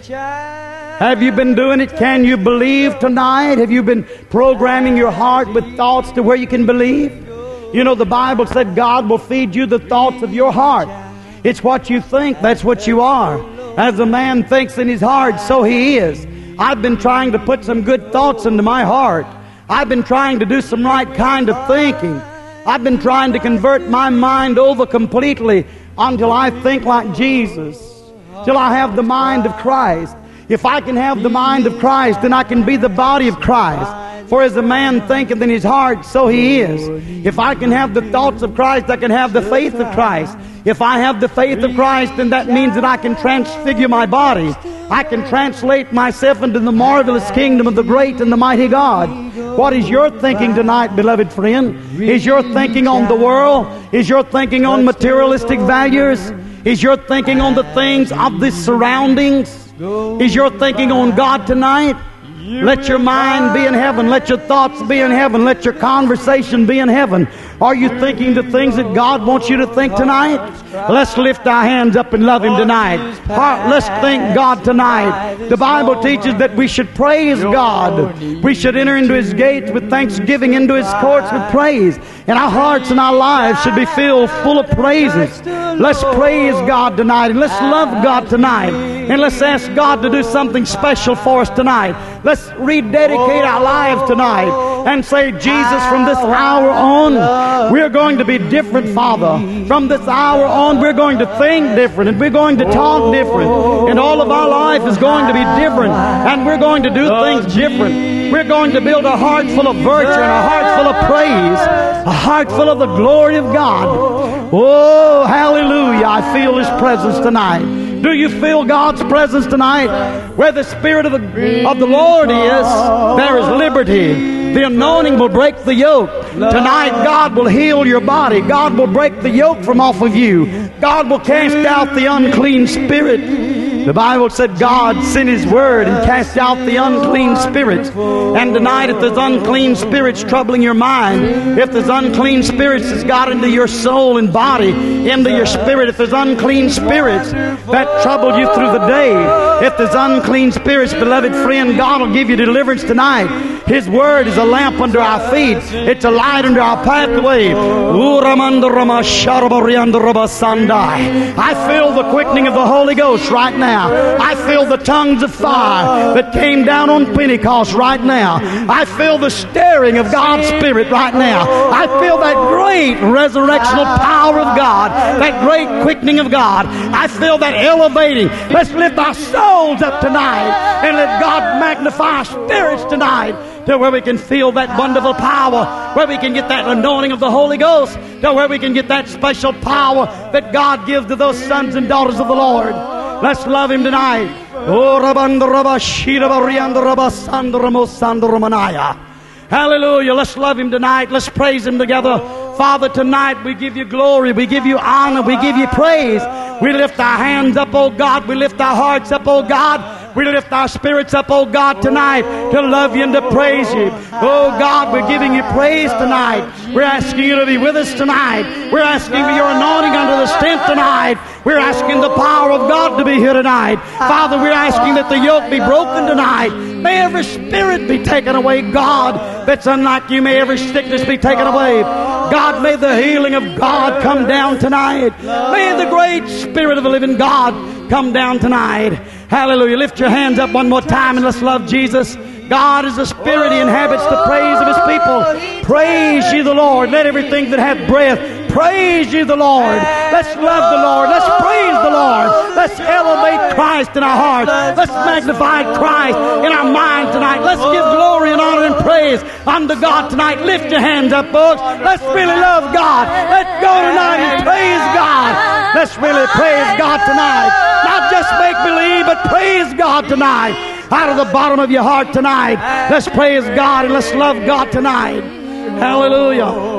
Speaker 1: Have you been doing it? Can you believe tonight? Have you been programming your heart with thoughts to where you can believe? You know, the Bible said God will feed you the thoughts of your heart. It's what you think, that's what you are. As a man thinks in his heart, so he is. I've been trying to put some good thoughts into my heart. I've been trying to do some right kind of thinking. I've been trying to convert my mind over completely until I think like Jesus, till I have the mind of Christ. If I can have the mind of Christ, then I can be the body of Christ. For as a man thinketh in his heart, so he is. If I can have the thoughts of Christ, I can have the faith of Christ. If I have the faith of Christ, then that means that I can transfigure my body. I can translate myself into the marvelous kingdom of the great and the mighty God. What is your thinking tonight, beloved friend? Is your thinking on the world? Is your thinking on materialistic values? Is your thinking on the things of the surroundings? Is your thinking on God tonight? Let your mind be in heaven. Let your thoughts be in heaven. Let your conversation be in heaven. Are you thinking the things that God wants you to think tonight? Let's lift our hands up and love Him tonight. Let's thank God tonight. The Bible teaches that we should praise God. We should enter into His gates with thanksgiving, into His courts with praise. And our hearts and our lives should be filled full of praises. Let's praise God tonight, and let's love God tonight. And let's ask God to do something special for us tonight. Let's rededicate our lives tonight and say, Jesus, from this hour on, we're going to be different, Father. From this hour on, we're going to think different, and we're going to talk different. And all of our life is going to be different, and we're going to do things different. We're going to build a heart full of virtue and a heart full of praise, a heart full of the glory of God. Oh, hallelujah. I feel His presence tonight. Do you feel God's presence tonight? Where the Spirit of the Lord is, there is liberty. The anointing will break the yoke. Tonight, God will heal your body. God will break the yoke from off of you. God will cast out the unclean spirit. The Bible said God sent His word and cast out the unclean spirits. And tonight, if there's unclean spirits troubling your mind, if there's unclean spirits that's got into your soul and body, into your spirit, if there's unclean spirits that trouble you through the day, if there's unclean spirits, beloved friend, God will give you deliverance tonight. His word is a lamp under our feet. It's a light under our pathway. I feel the quickening of the Holy Ghost right now. I feel the tongues of fire that came down on Pentecost right now. I feel the stirring of God's Spirit right now. I feel that great resurrectional power of God, that great quickening of God. I feel that elevating. Let's lift our souls up tonight and let God magnify our spirits tonight, to where we can feel that wonderful power, where we can get that anointing of the Holy Ghost, to where we can get that special power that God gives to those sons and daughters of the Lord. Let's love Him tonight. Hallelujah. Let's love Him tonight. Let's praise Him together. Father, tonight we give You glory, we give You honor, we give You praise. We lift our hands up, oh God. We lift our hearts up, oh God. We lift our spirits up, oh God, tonight to love You and to praise You. Oh God, we're giving You praise tonight. We're asking You to be with us tonight. We're asking for Your anointing under the strength tonight. We're asking the power of God to be here tonight. Father, we're asking that the yoke be broken tonight. May every spirit be taken away, God, that's unlike You. May every sickness be taken away. God, may the healing of God come down tonight. May the great Spirit of the living God come down tonight. Hallelujah. Lift your hands up one more time and let's love Jesus. God is a Spirit. He inhabits the praise of His people. Praise ye the Lord. Let everything that hath breath praise ye the Lord. Let's love the Lord. Let's praise the Lord. Let's elevate Christ in our hearts. Let's magnify Christ in our mind tonight. Let's give glory and honor and praise unto God tonight. Lift your hands up, folks. Let's really love God. Let's go tonight and praise God. Let's really praise God tonight. Not just make believe, but praise God tonight. Out of the bottom of your heart tonight. Let's praise God and let's love God tonight. Hallelujah.